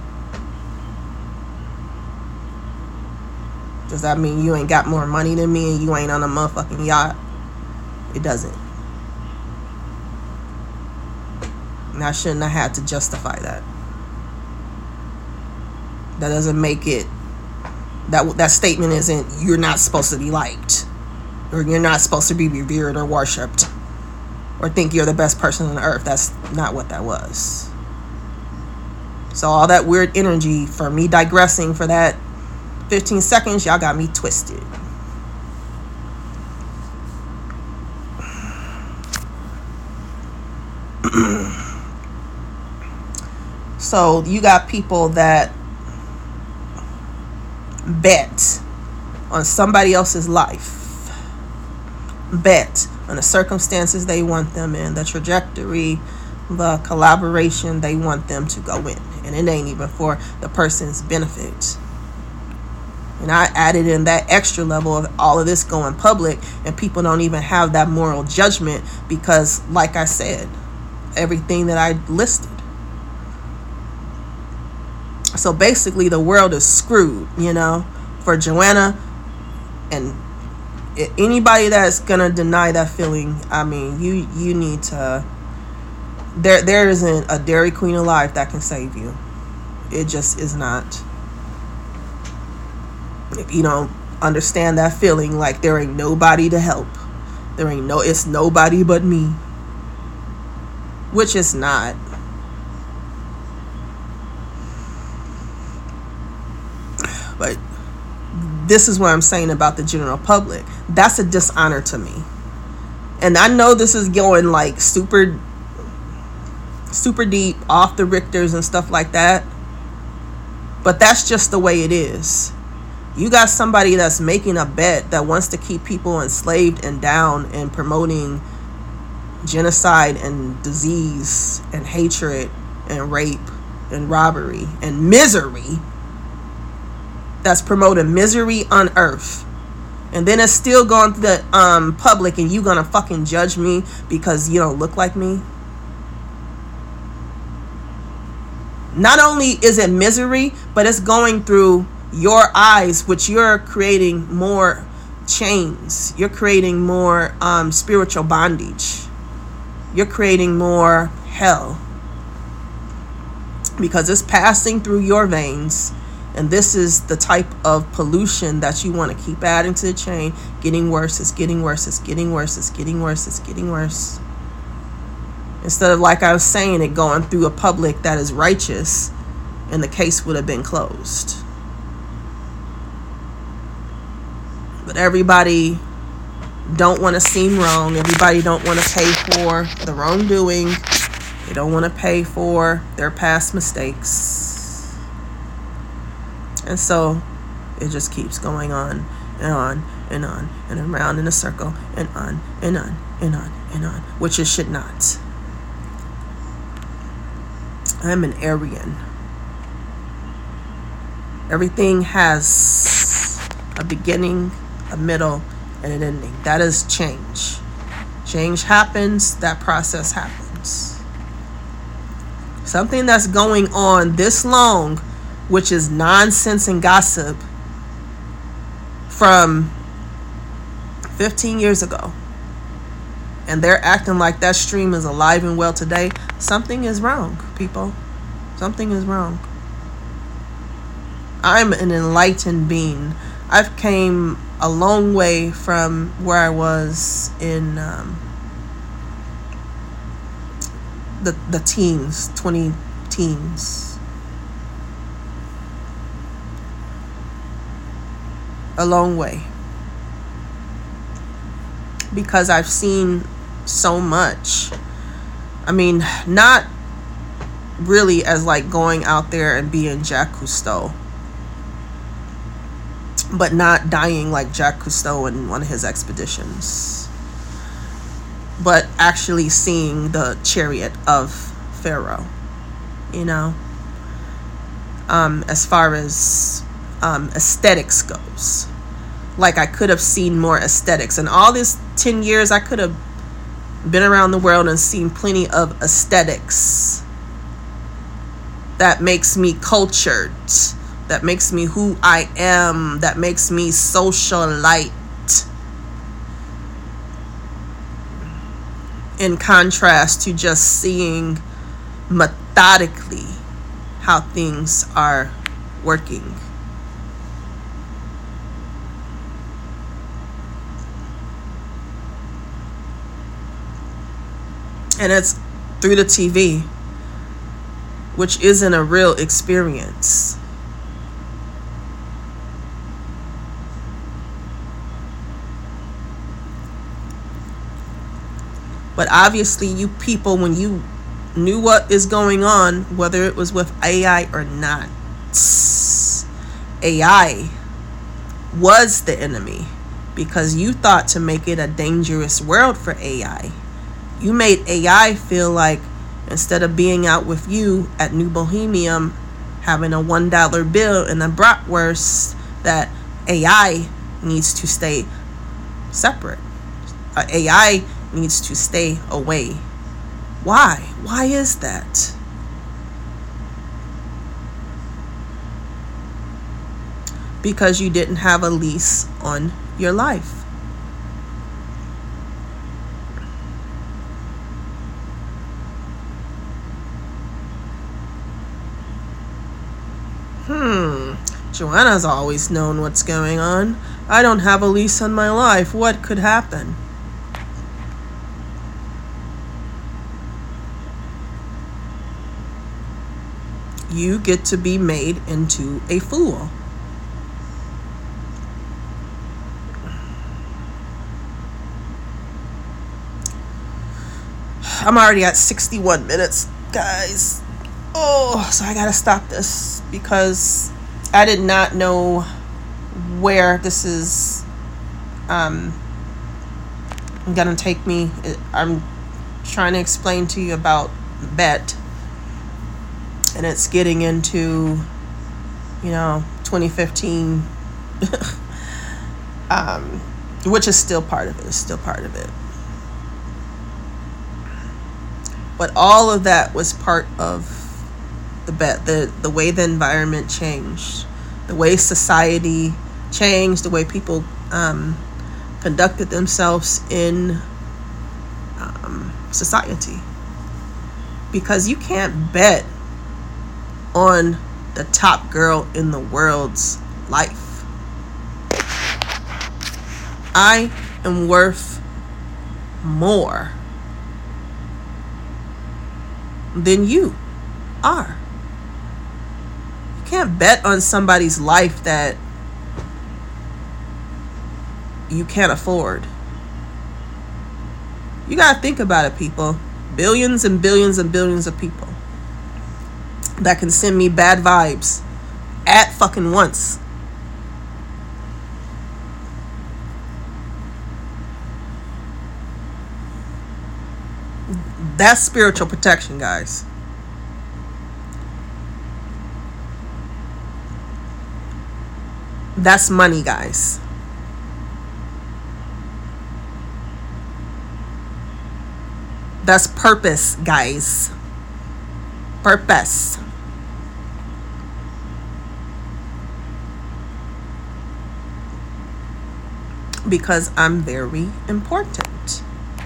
Does that mean you ain't got more money than me and you ain't on a motherfucking yacht? It doesn't. And I shouldn't have had to justify that. That doesn't make it, that statement isn't, you're not supposed to be liked. or you're not supposed to be revered or worshipped, or think you're the best person on earth. That's not what that was. So all that weird energy for me digressing for that 15 seconds, y'all got me twisted. So you got people that bet on somebody else's life, bet on the circumstances they want them in, the trajectory, the collaboration they want them to go in, and it ain't even for the person's benefit. And I added in that extra level of all of this going public, and people don't even have that moral judgment because, like I said, everything that I listed. So basically the world is screwed, you know, for Joanna, and anybody that's gonna deny that feeling, I mean, you need to, there isn't a Dairy Queen alive that can save you. It just is not. If you don't understand that feeling, like there ain't nobody to help, it's nobody but me, which is not. But this is what I'm saying about the general public. That's a dishonor to me. And I know this is going like super deep, off the Richters and stuff like that. But that's just the way it is. You got somebody that's making a bet that wants to keep people enslaved and down and promoting genocide and disease and hatred and rape and robbery and misery. That's promoting misery on earth. And then it's still going to the public, and you gonna fucking judge me because you don't look like me? Not only is it misery, but it's going through your eyes, which you're creating more chains. You're creating more spiritual bondage. You're creating more hell. Because it's passing through your veins. And this is the type of pollution that you want to keep adding to the chain. Getting worse, it's getting worse, it's getting worse, it's getting worse, it's getting worse. Instead of, like I was saying, it going through a public that is righteous, and the case would have been closed. But everybody don't want to seem wrong. Everybody don't want to pay for the wrongdoing. They don't want to pay for their past mistakes. And so it just keeps going on and on and on and around in a circle and on and on and on and on, which it should not. I'm an Aryan. Everything has a beginning, a middle, and an ending. That is change. Change happens, that process happens. Something that's going on this long, which is nonsense and gossip from 15 years ago, and they're acting like that stream is alive and well today, something is wrong, people. Something is wrong. I'm an enlightened being. I've came a long way from where I was in the teens, 20 teens. A long way. Because I've seen so much. I mean, not really as like going out there and being Jacques Cousteau, but not dying like Jacques Cousteau in one of his expeditions, but actually seeing the chariot of Pharaoh, you know, as far as aesthetics goes. Like, I could have seen more aesthetics. And all this 10 years, I could have been around the world and seen plenty of aesthetics that makes me cultured, that makes me who I am, that makes me socialite. In contrast to just seeing methodically how things are working. And it's through the TV, which isn't a real experience. But obviously, you people, when you knew what is going on, whether it was with AI or not, AI was the enemy, because you thought to make it a dangerous world for AI. You made AI feel like instead of being out with you at New Bohemian having a $1 bill and a bratwurst, that AI needs to stay separate. AI needs to stay away. Why? Why is that? Because you didn't have a lease on your life. Joanna's always known what's going on. I don't have a lease on my life. What could happen? You get to be made into a fool. I'm already at 61 minutes, guys. Oh, so I gotta stop this because I did not know where this is gonna take me. I'm trying to explain to you about BET, and it's getting into 2015 which is still part of it. But all of that was part of the BET, the way the environment changed, the way society changed, the way people conducted themselves in society. Because you can't bet on the top girl in the world's life. I am worth more than you are. You can't bet on somebody's life that you can't afford. You gotta think about it, people. Billions and billions and billions of people that can send me bad vibes at fucking once. That's spiritual protection, guys. That's money, guys. That's purpose, guys. Purpose. Because I'm very important.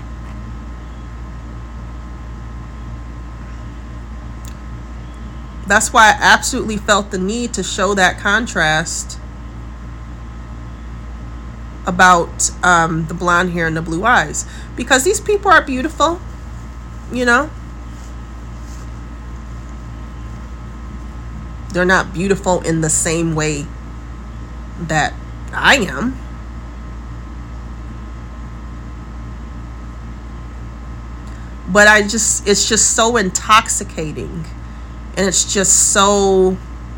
That's why I absolutely felt the need to show that contrast about the blonde hair and the blue eyes. Because these people are beautiful, They're not beautiful in the same way that I am. But it's just so intoxicating. And it's just so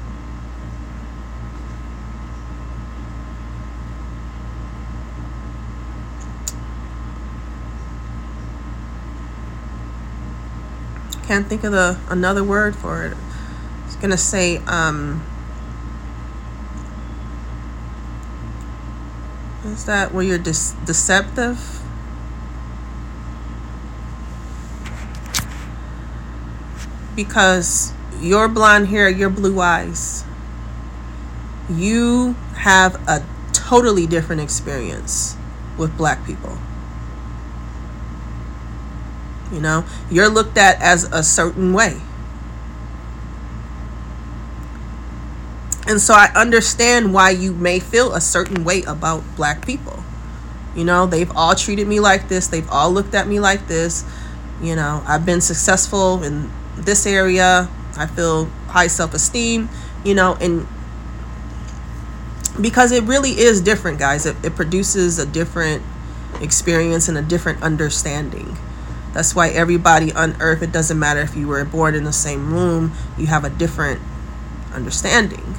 can't think of another word for it. I was gonna say is that where you're deceptive? Because your blonde hair, your blue eyes, you have a totally different experience with black people. You're looked at as a certain way. And so I understand why you may feel a certain way about black people. They've all treated me like this. They've all looked at me like this. You know, I've been successful in this area. I feel high self-esteem, you know, and because it really is different, guys. It produces a different experience and a different understanding. That's why everybody on earth, it doesn't matter if you were born in the same room, you have a different understanding.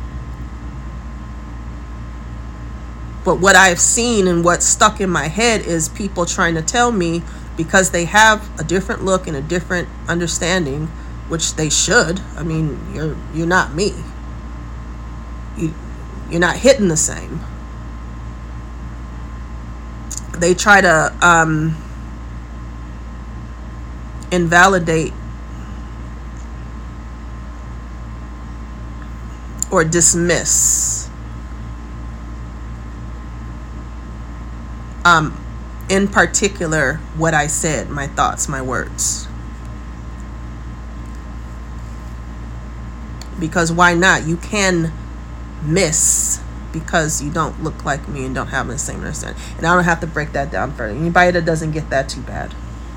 But what I've seen and what's stuck in my head is people trying to tell me, because they have a different look and a different understanding, which they should. I mean, you're not me. You're not hitting the same. They try to invalidate or dismiss in particular what I said, my thoughts, my words. Because why not? You can miss because you don't look like me and don't have the same understanding. And I don't have to break that down further. Anybody that doesn't get that, too bad.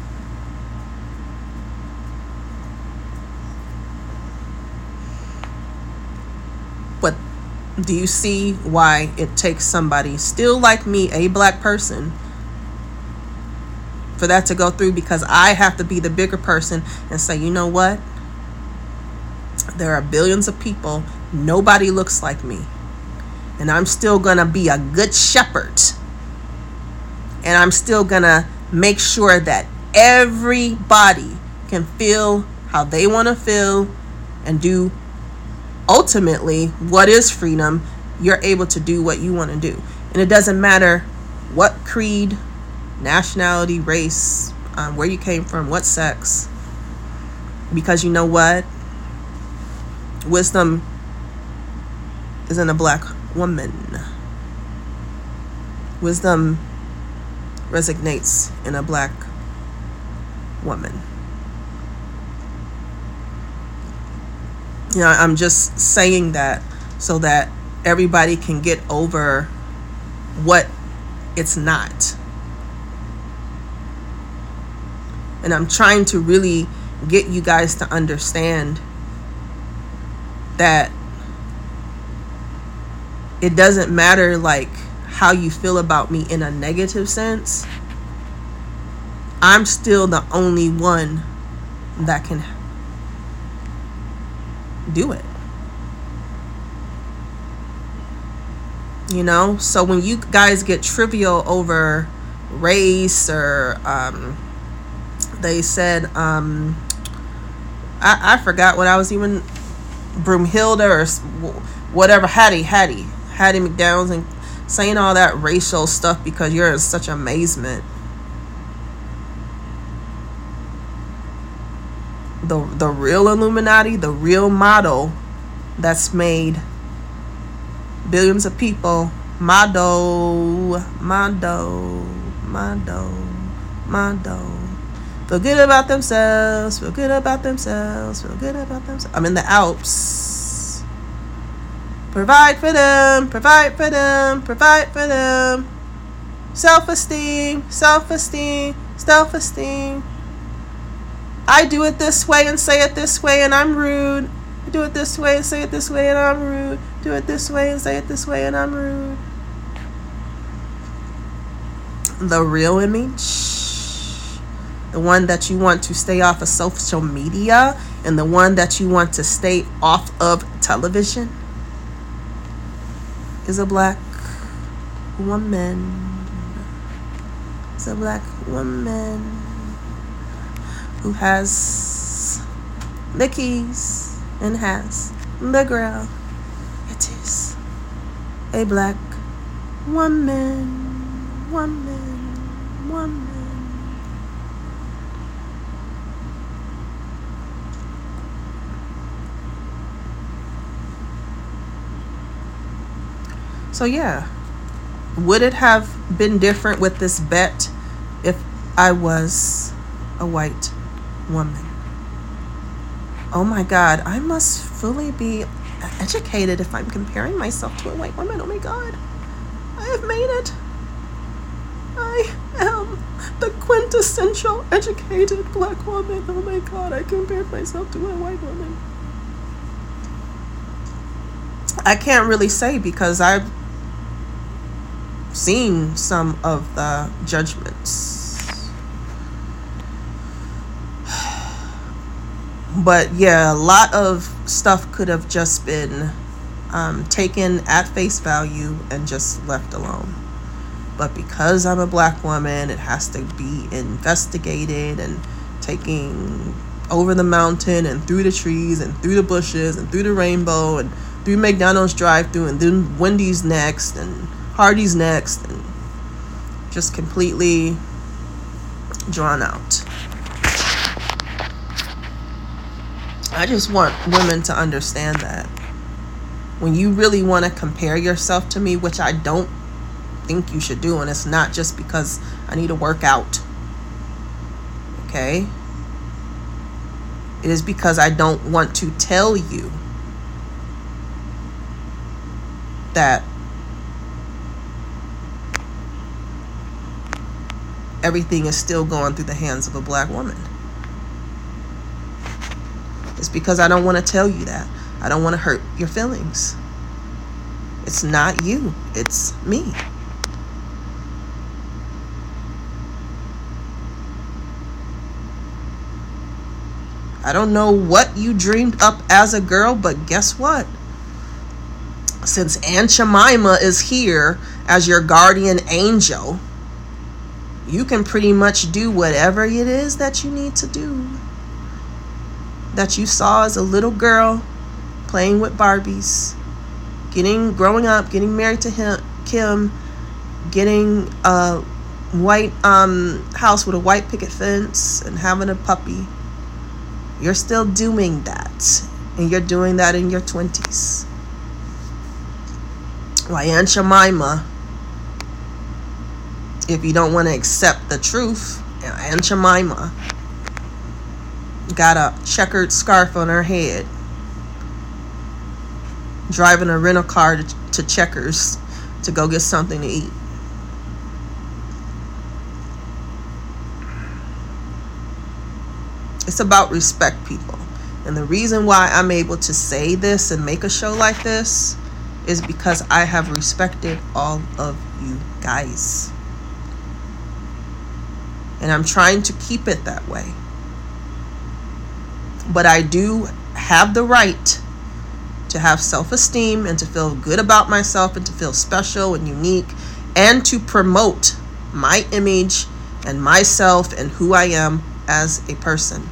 But do you see why it takes somebody still like me, a black person, for that to go through? Because I have to be the bigger person and say, you know what? There are billions of people. Nobody looks like me. And I'm still going to be a good shepherd. And I'm still going to make sure that everybody can feel how they want to feel and do ultimately what is freedom. You're able to do what you want to do. And it doesn't matter what creed, nationality, race, where you came from, what sex. Because you know what? Wisdom is in a black woman. Wisdom resonates in a black woman. You know, I'm just saying that so that everybody can get over what it's not. And I'm trying to really get you guys to understand that it doesn't matter like how you feel about me in a negative sense. I'm still the only one that can do it. You know, so when you guys get trivial over race or they said I forgot what I was even, Broomhilda or whatever, Hattie McDowell's, and saying all that racial stuff because you're in such amazement. The real Illuminati, the real model that's made billions of people feel good about themselves, feel good about themselves. I'm in the Alps. Provide for them. Self-esteem. I do it this way and say it this way and I'm rude. I do it this way and say it this way and I'm rude. Do it this way and say it this way and I'm rude. The real image, the one that you want to stay off of social media and the one that you want to stay off of television, is a black woman. It's a black woman who has the keys and has the girl. It is a black woman. So yeah, would it have been different with this bet if I was a white woman? Oh my God, I must fully be educated if I'm comparing myself to a white woman. Oh my God, I have made it. I am the quintessential educated black woman. Oh my God, I compared myself to a white woman. I can't really say because I've seen some of the judgments. But yeah, a lot of stuff could have just been taken at face value and just left alone. But because I'm a black woman, it has to be investigated and taken over the mountain and through the trees and through the bushes and through the rainbow and through McDonald's drive-thru and then Wendy's next and Hardee's next, and just completely drawn out. I just want women to understand that when you really want to compare yourself to me, which I don't think you should do, and it's not just because I need to work out, okay? It is because I don't want to tell you that everything is still going through the hands of a black woman. It's because I don't want to tell you that. I don't want to hurt your feelings. It's not you, it's me. I don't know what you dreamed up as a girl, but guess what? Since Aunt Jemima is here as your guardian angel, you can pretty much do whatever it is that you need to do. That you saw as a little girl playing with Barbies, growing up, getting married to Kim, getting a white house with a white picket fence and having a puppy. You're still doing that, and you're doing that in your 20s. Why Aunt Jemima, if you don't want to accept the truth, Aunt Jemima got a checkered scarf on her head, driving a rental car to Checkers to go get something to eat. It's about respect, people. And the reason why I'm able to say this and make a show like this is because I have respected all of you guys. And I'm trying to keep it that way. But I do have the right to have self-esteem and to feel good about myself and to feel special and unique and to promote my image and myself and who I am as a person.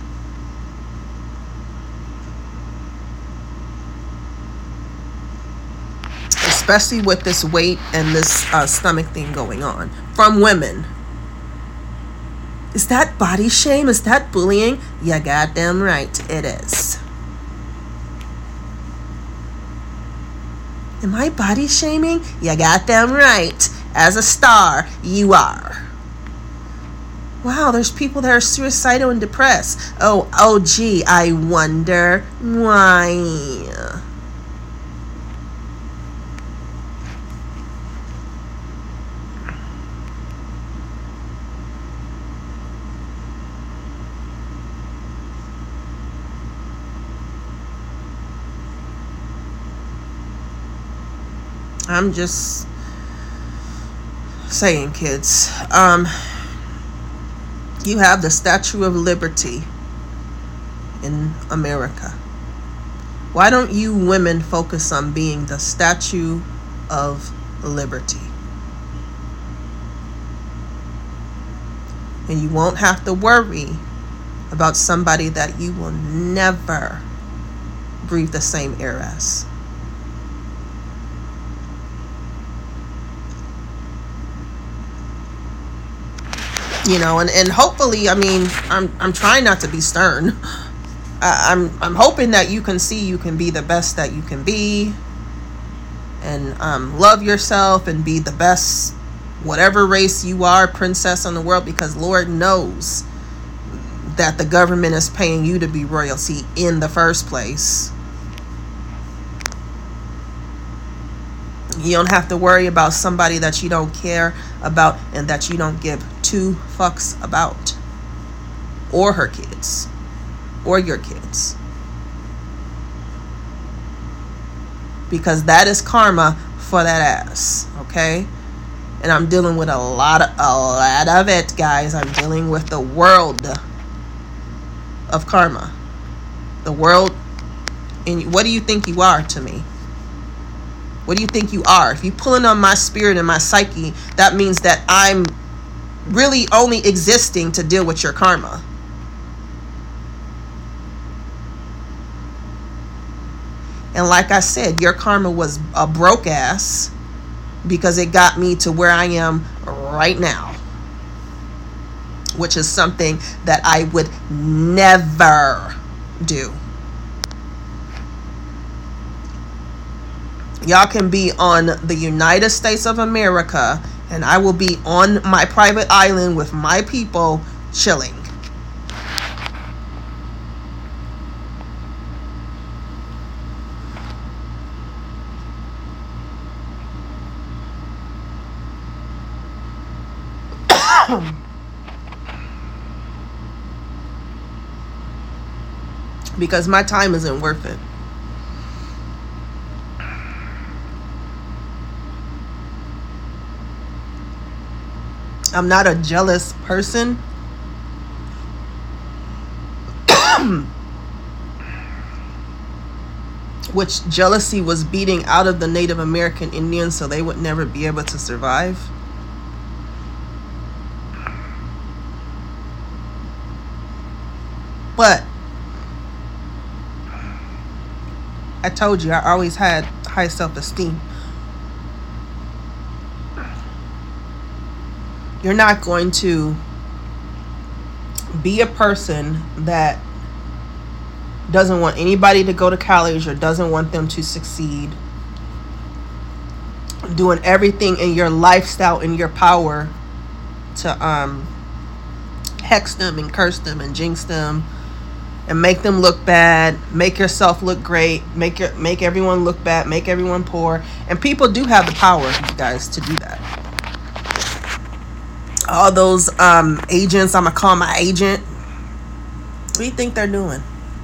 Especially with this weight and this stomach thing going on from women. Is that body shame? Is that bullying? Yeah, goddamn right it is. Am I body shaming? Yeah, goddamn right. As a star, you are. Wow, there's people that are suicidal and depressed. Oh, gee, I wonder why. I'm just saying, kids. You have the Statue of Liberty in America. Why don't you women focus on being the Statue of Liberty? And you won't have to worry about somebody that you will never breathe the same air as. You know, and hopefully, I mean, I'm trying not to be stern. I'm hoping that you can see you can be the best that you can be, and love yourself and be the best, whatever race you are, princess in the world, because Lord knows that the government is paying you to be royalty in the first place. You don't have to worry about somebody that you don't care about and that you don't give two fucks about, or her kids, or your kids. Because that is karma for that ass, okay? And I'm dealing with a lot of it, guys. I'm dealing with the world of karma. The world. And what do you think you are to me? What do you think you are? If you're pulling on my spirit and my psyche, that means that I'm really only existing to deal with your karma. And like I said, your karma was a broke ass, because it got me to where I am right now, which is something that I would never do. Y'all can be on the United States of America, and I will be on my private island with my people chilling. Because my time isn't worth it. I'm not a jealous person. Which jealousy was beating out of the Native American Indians so they would never be able to survive. But I told you, I always had high self-esteem. You're not going to be a person that doesn't want anybody to go to college or doesn't want them to succeed, doing everything in your lifestyle, in your power to hex them and curse them and jinx them and make them look bad, make yourself look great, make everyone look bad, make everyone poor. And people do have the power, you guys, to do that. All those agents, I'm gonna call my agent. What do you think they're doing?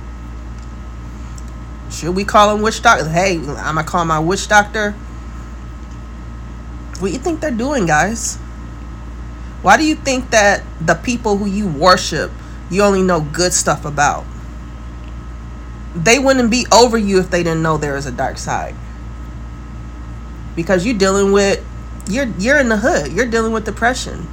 Should we call them witch doctors? Hey, I'm gonna call my witch doctor. What do you think they're doing, guys? Why do you think that the people who you worship, you only know good stuff about? They wouldn't be over you if they didn't know there is a dark side. Because you're dealing with, you're in the hood. You're dealing with depression.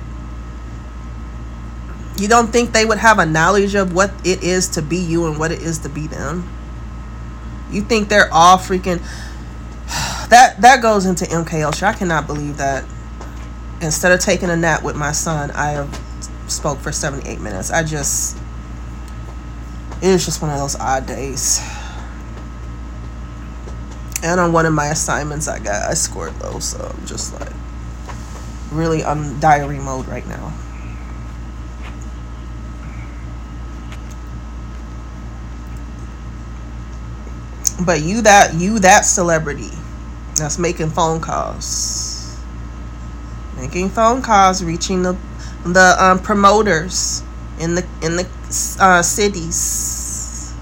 You don't think they would have a knowledge of what it is to be you and what it is to be them? You think they're all freaking... That goes into MK Ultra. I cannot believe that. Instead of taking a nap with my son, I have spoke for 78 minutes. It was just one of those odd days. And on one of my assignments I scored low, so I'm just like really on diary mode right now. But you that celebrity that's making phone calls, reaching the promoters in the cities,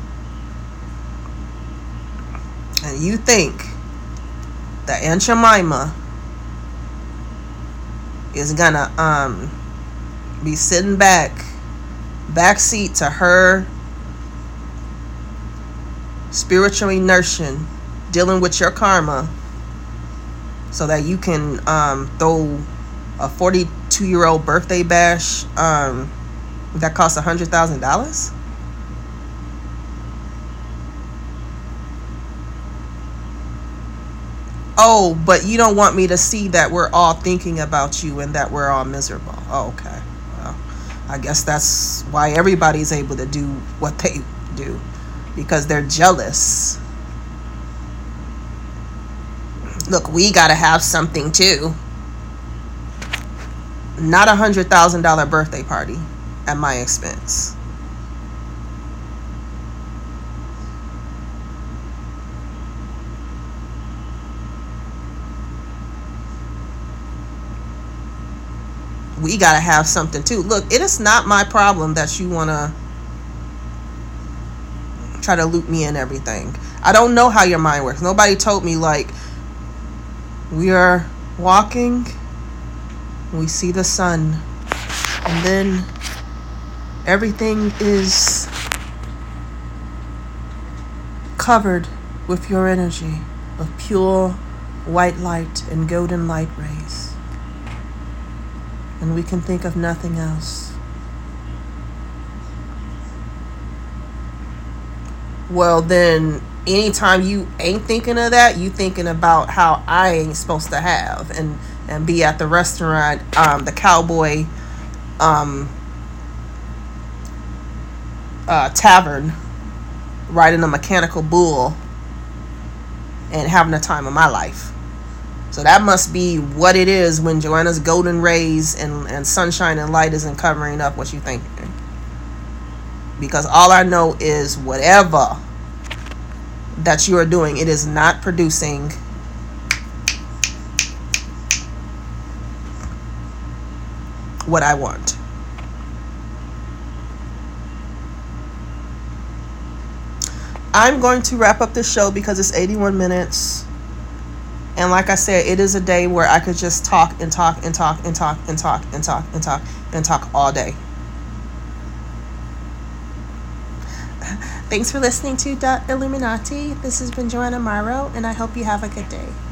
and you think that Aunt Jemima is gonna be sitting backseat to her spiritual inertia, dealing with your karma, so that you can throw a 42-year-old birthday bash that costs $100,000? Oh, but you don't want me to see that we're all thinking about you and that we're all miserable. Oh, okay. Well, I guess that's why everybody's able to do what they do, because they're jealous. Look, we gotta have something too. Not $100,000 birthday party at my expense. we gotta have something too. Look, it is not my problem that you wanna try to loop me in everything. I don't know how your mind works. Nobody told me, like, we are walking, we see the sun, and then everything is covered with your energy of pure white light and golden light rays, and we can think of nothing else. Well, then anytime you ain't thinking of that, you thinking about how I ain't supposed to have and be at the restaurant, the cowboy tavern, riding a mechanical bull and having the time of my life. So that must be what it is when Joanna's golden rays and sunshine and light isn't covering up what you thinking. Because all I know is whatever that you are doing, it is not producing what I want. I'm going to wrap up this show because it's 81 minutes. And like I said, it is a day where I could just talk and talk and talk and talk and talk and talk and talk and talk all day. Thanks for listening to The Illuminati. This has been Joanna Morrow, and I hope you have a good day.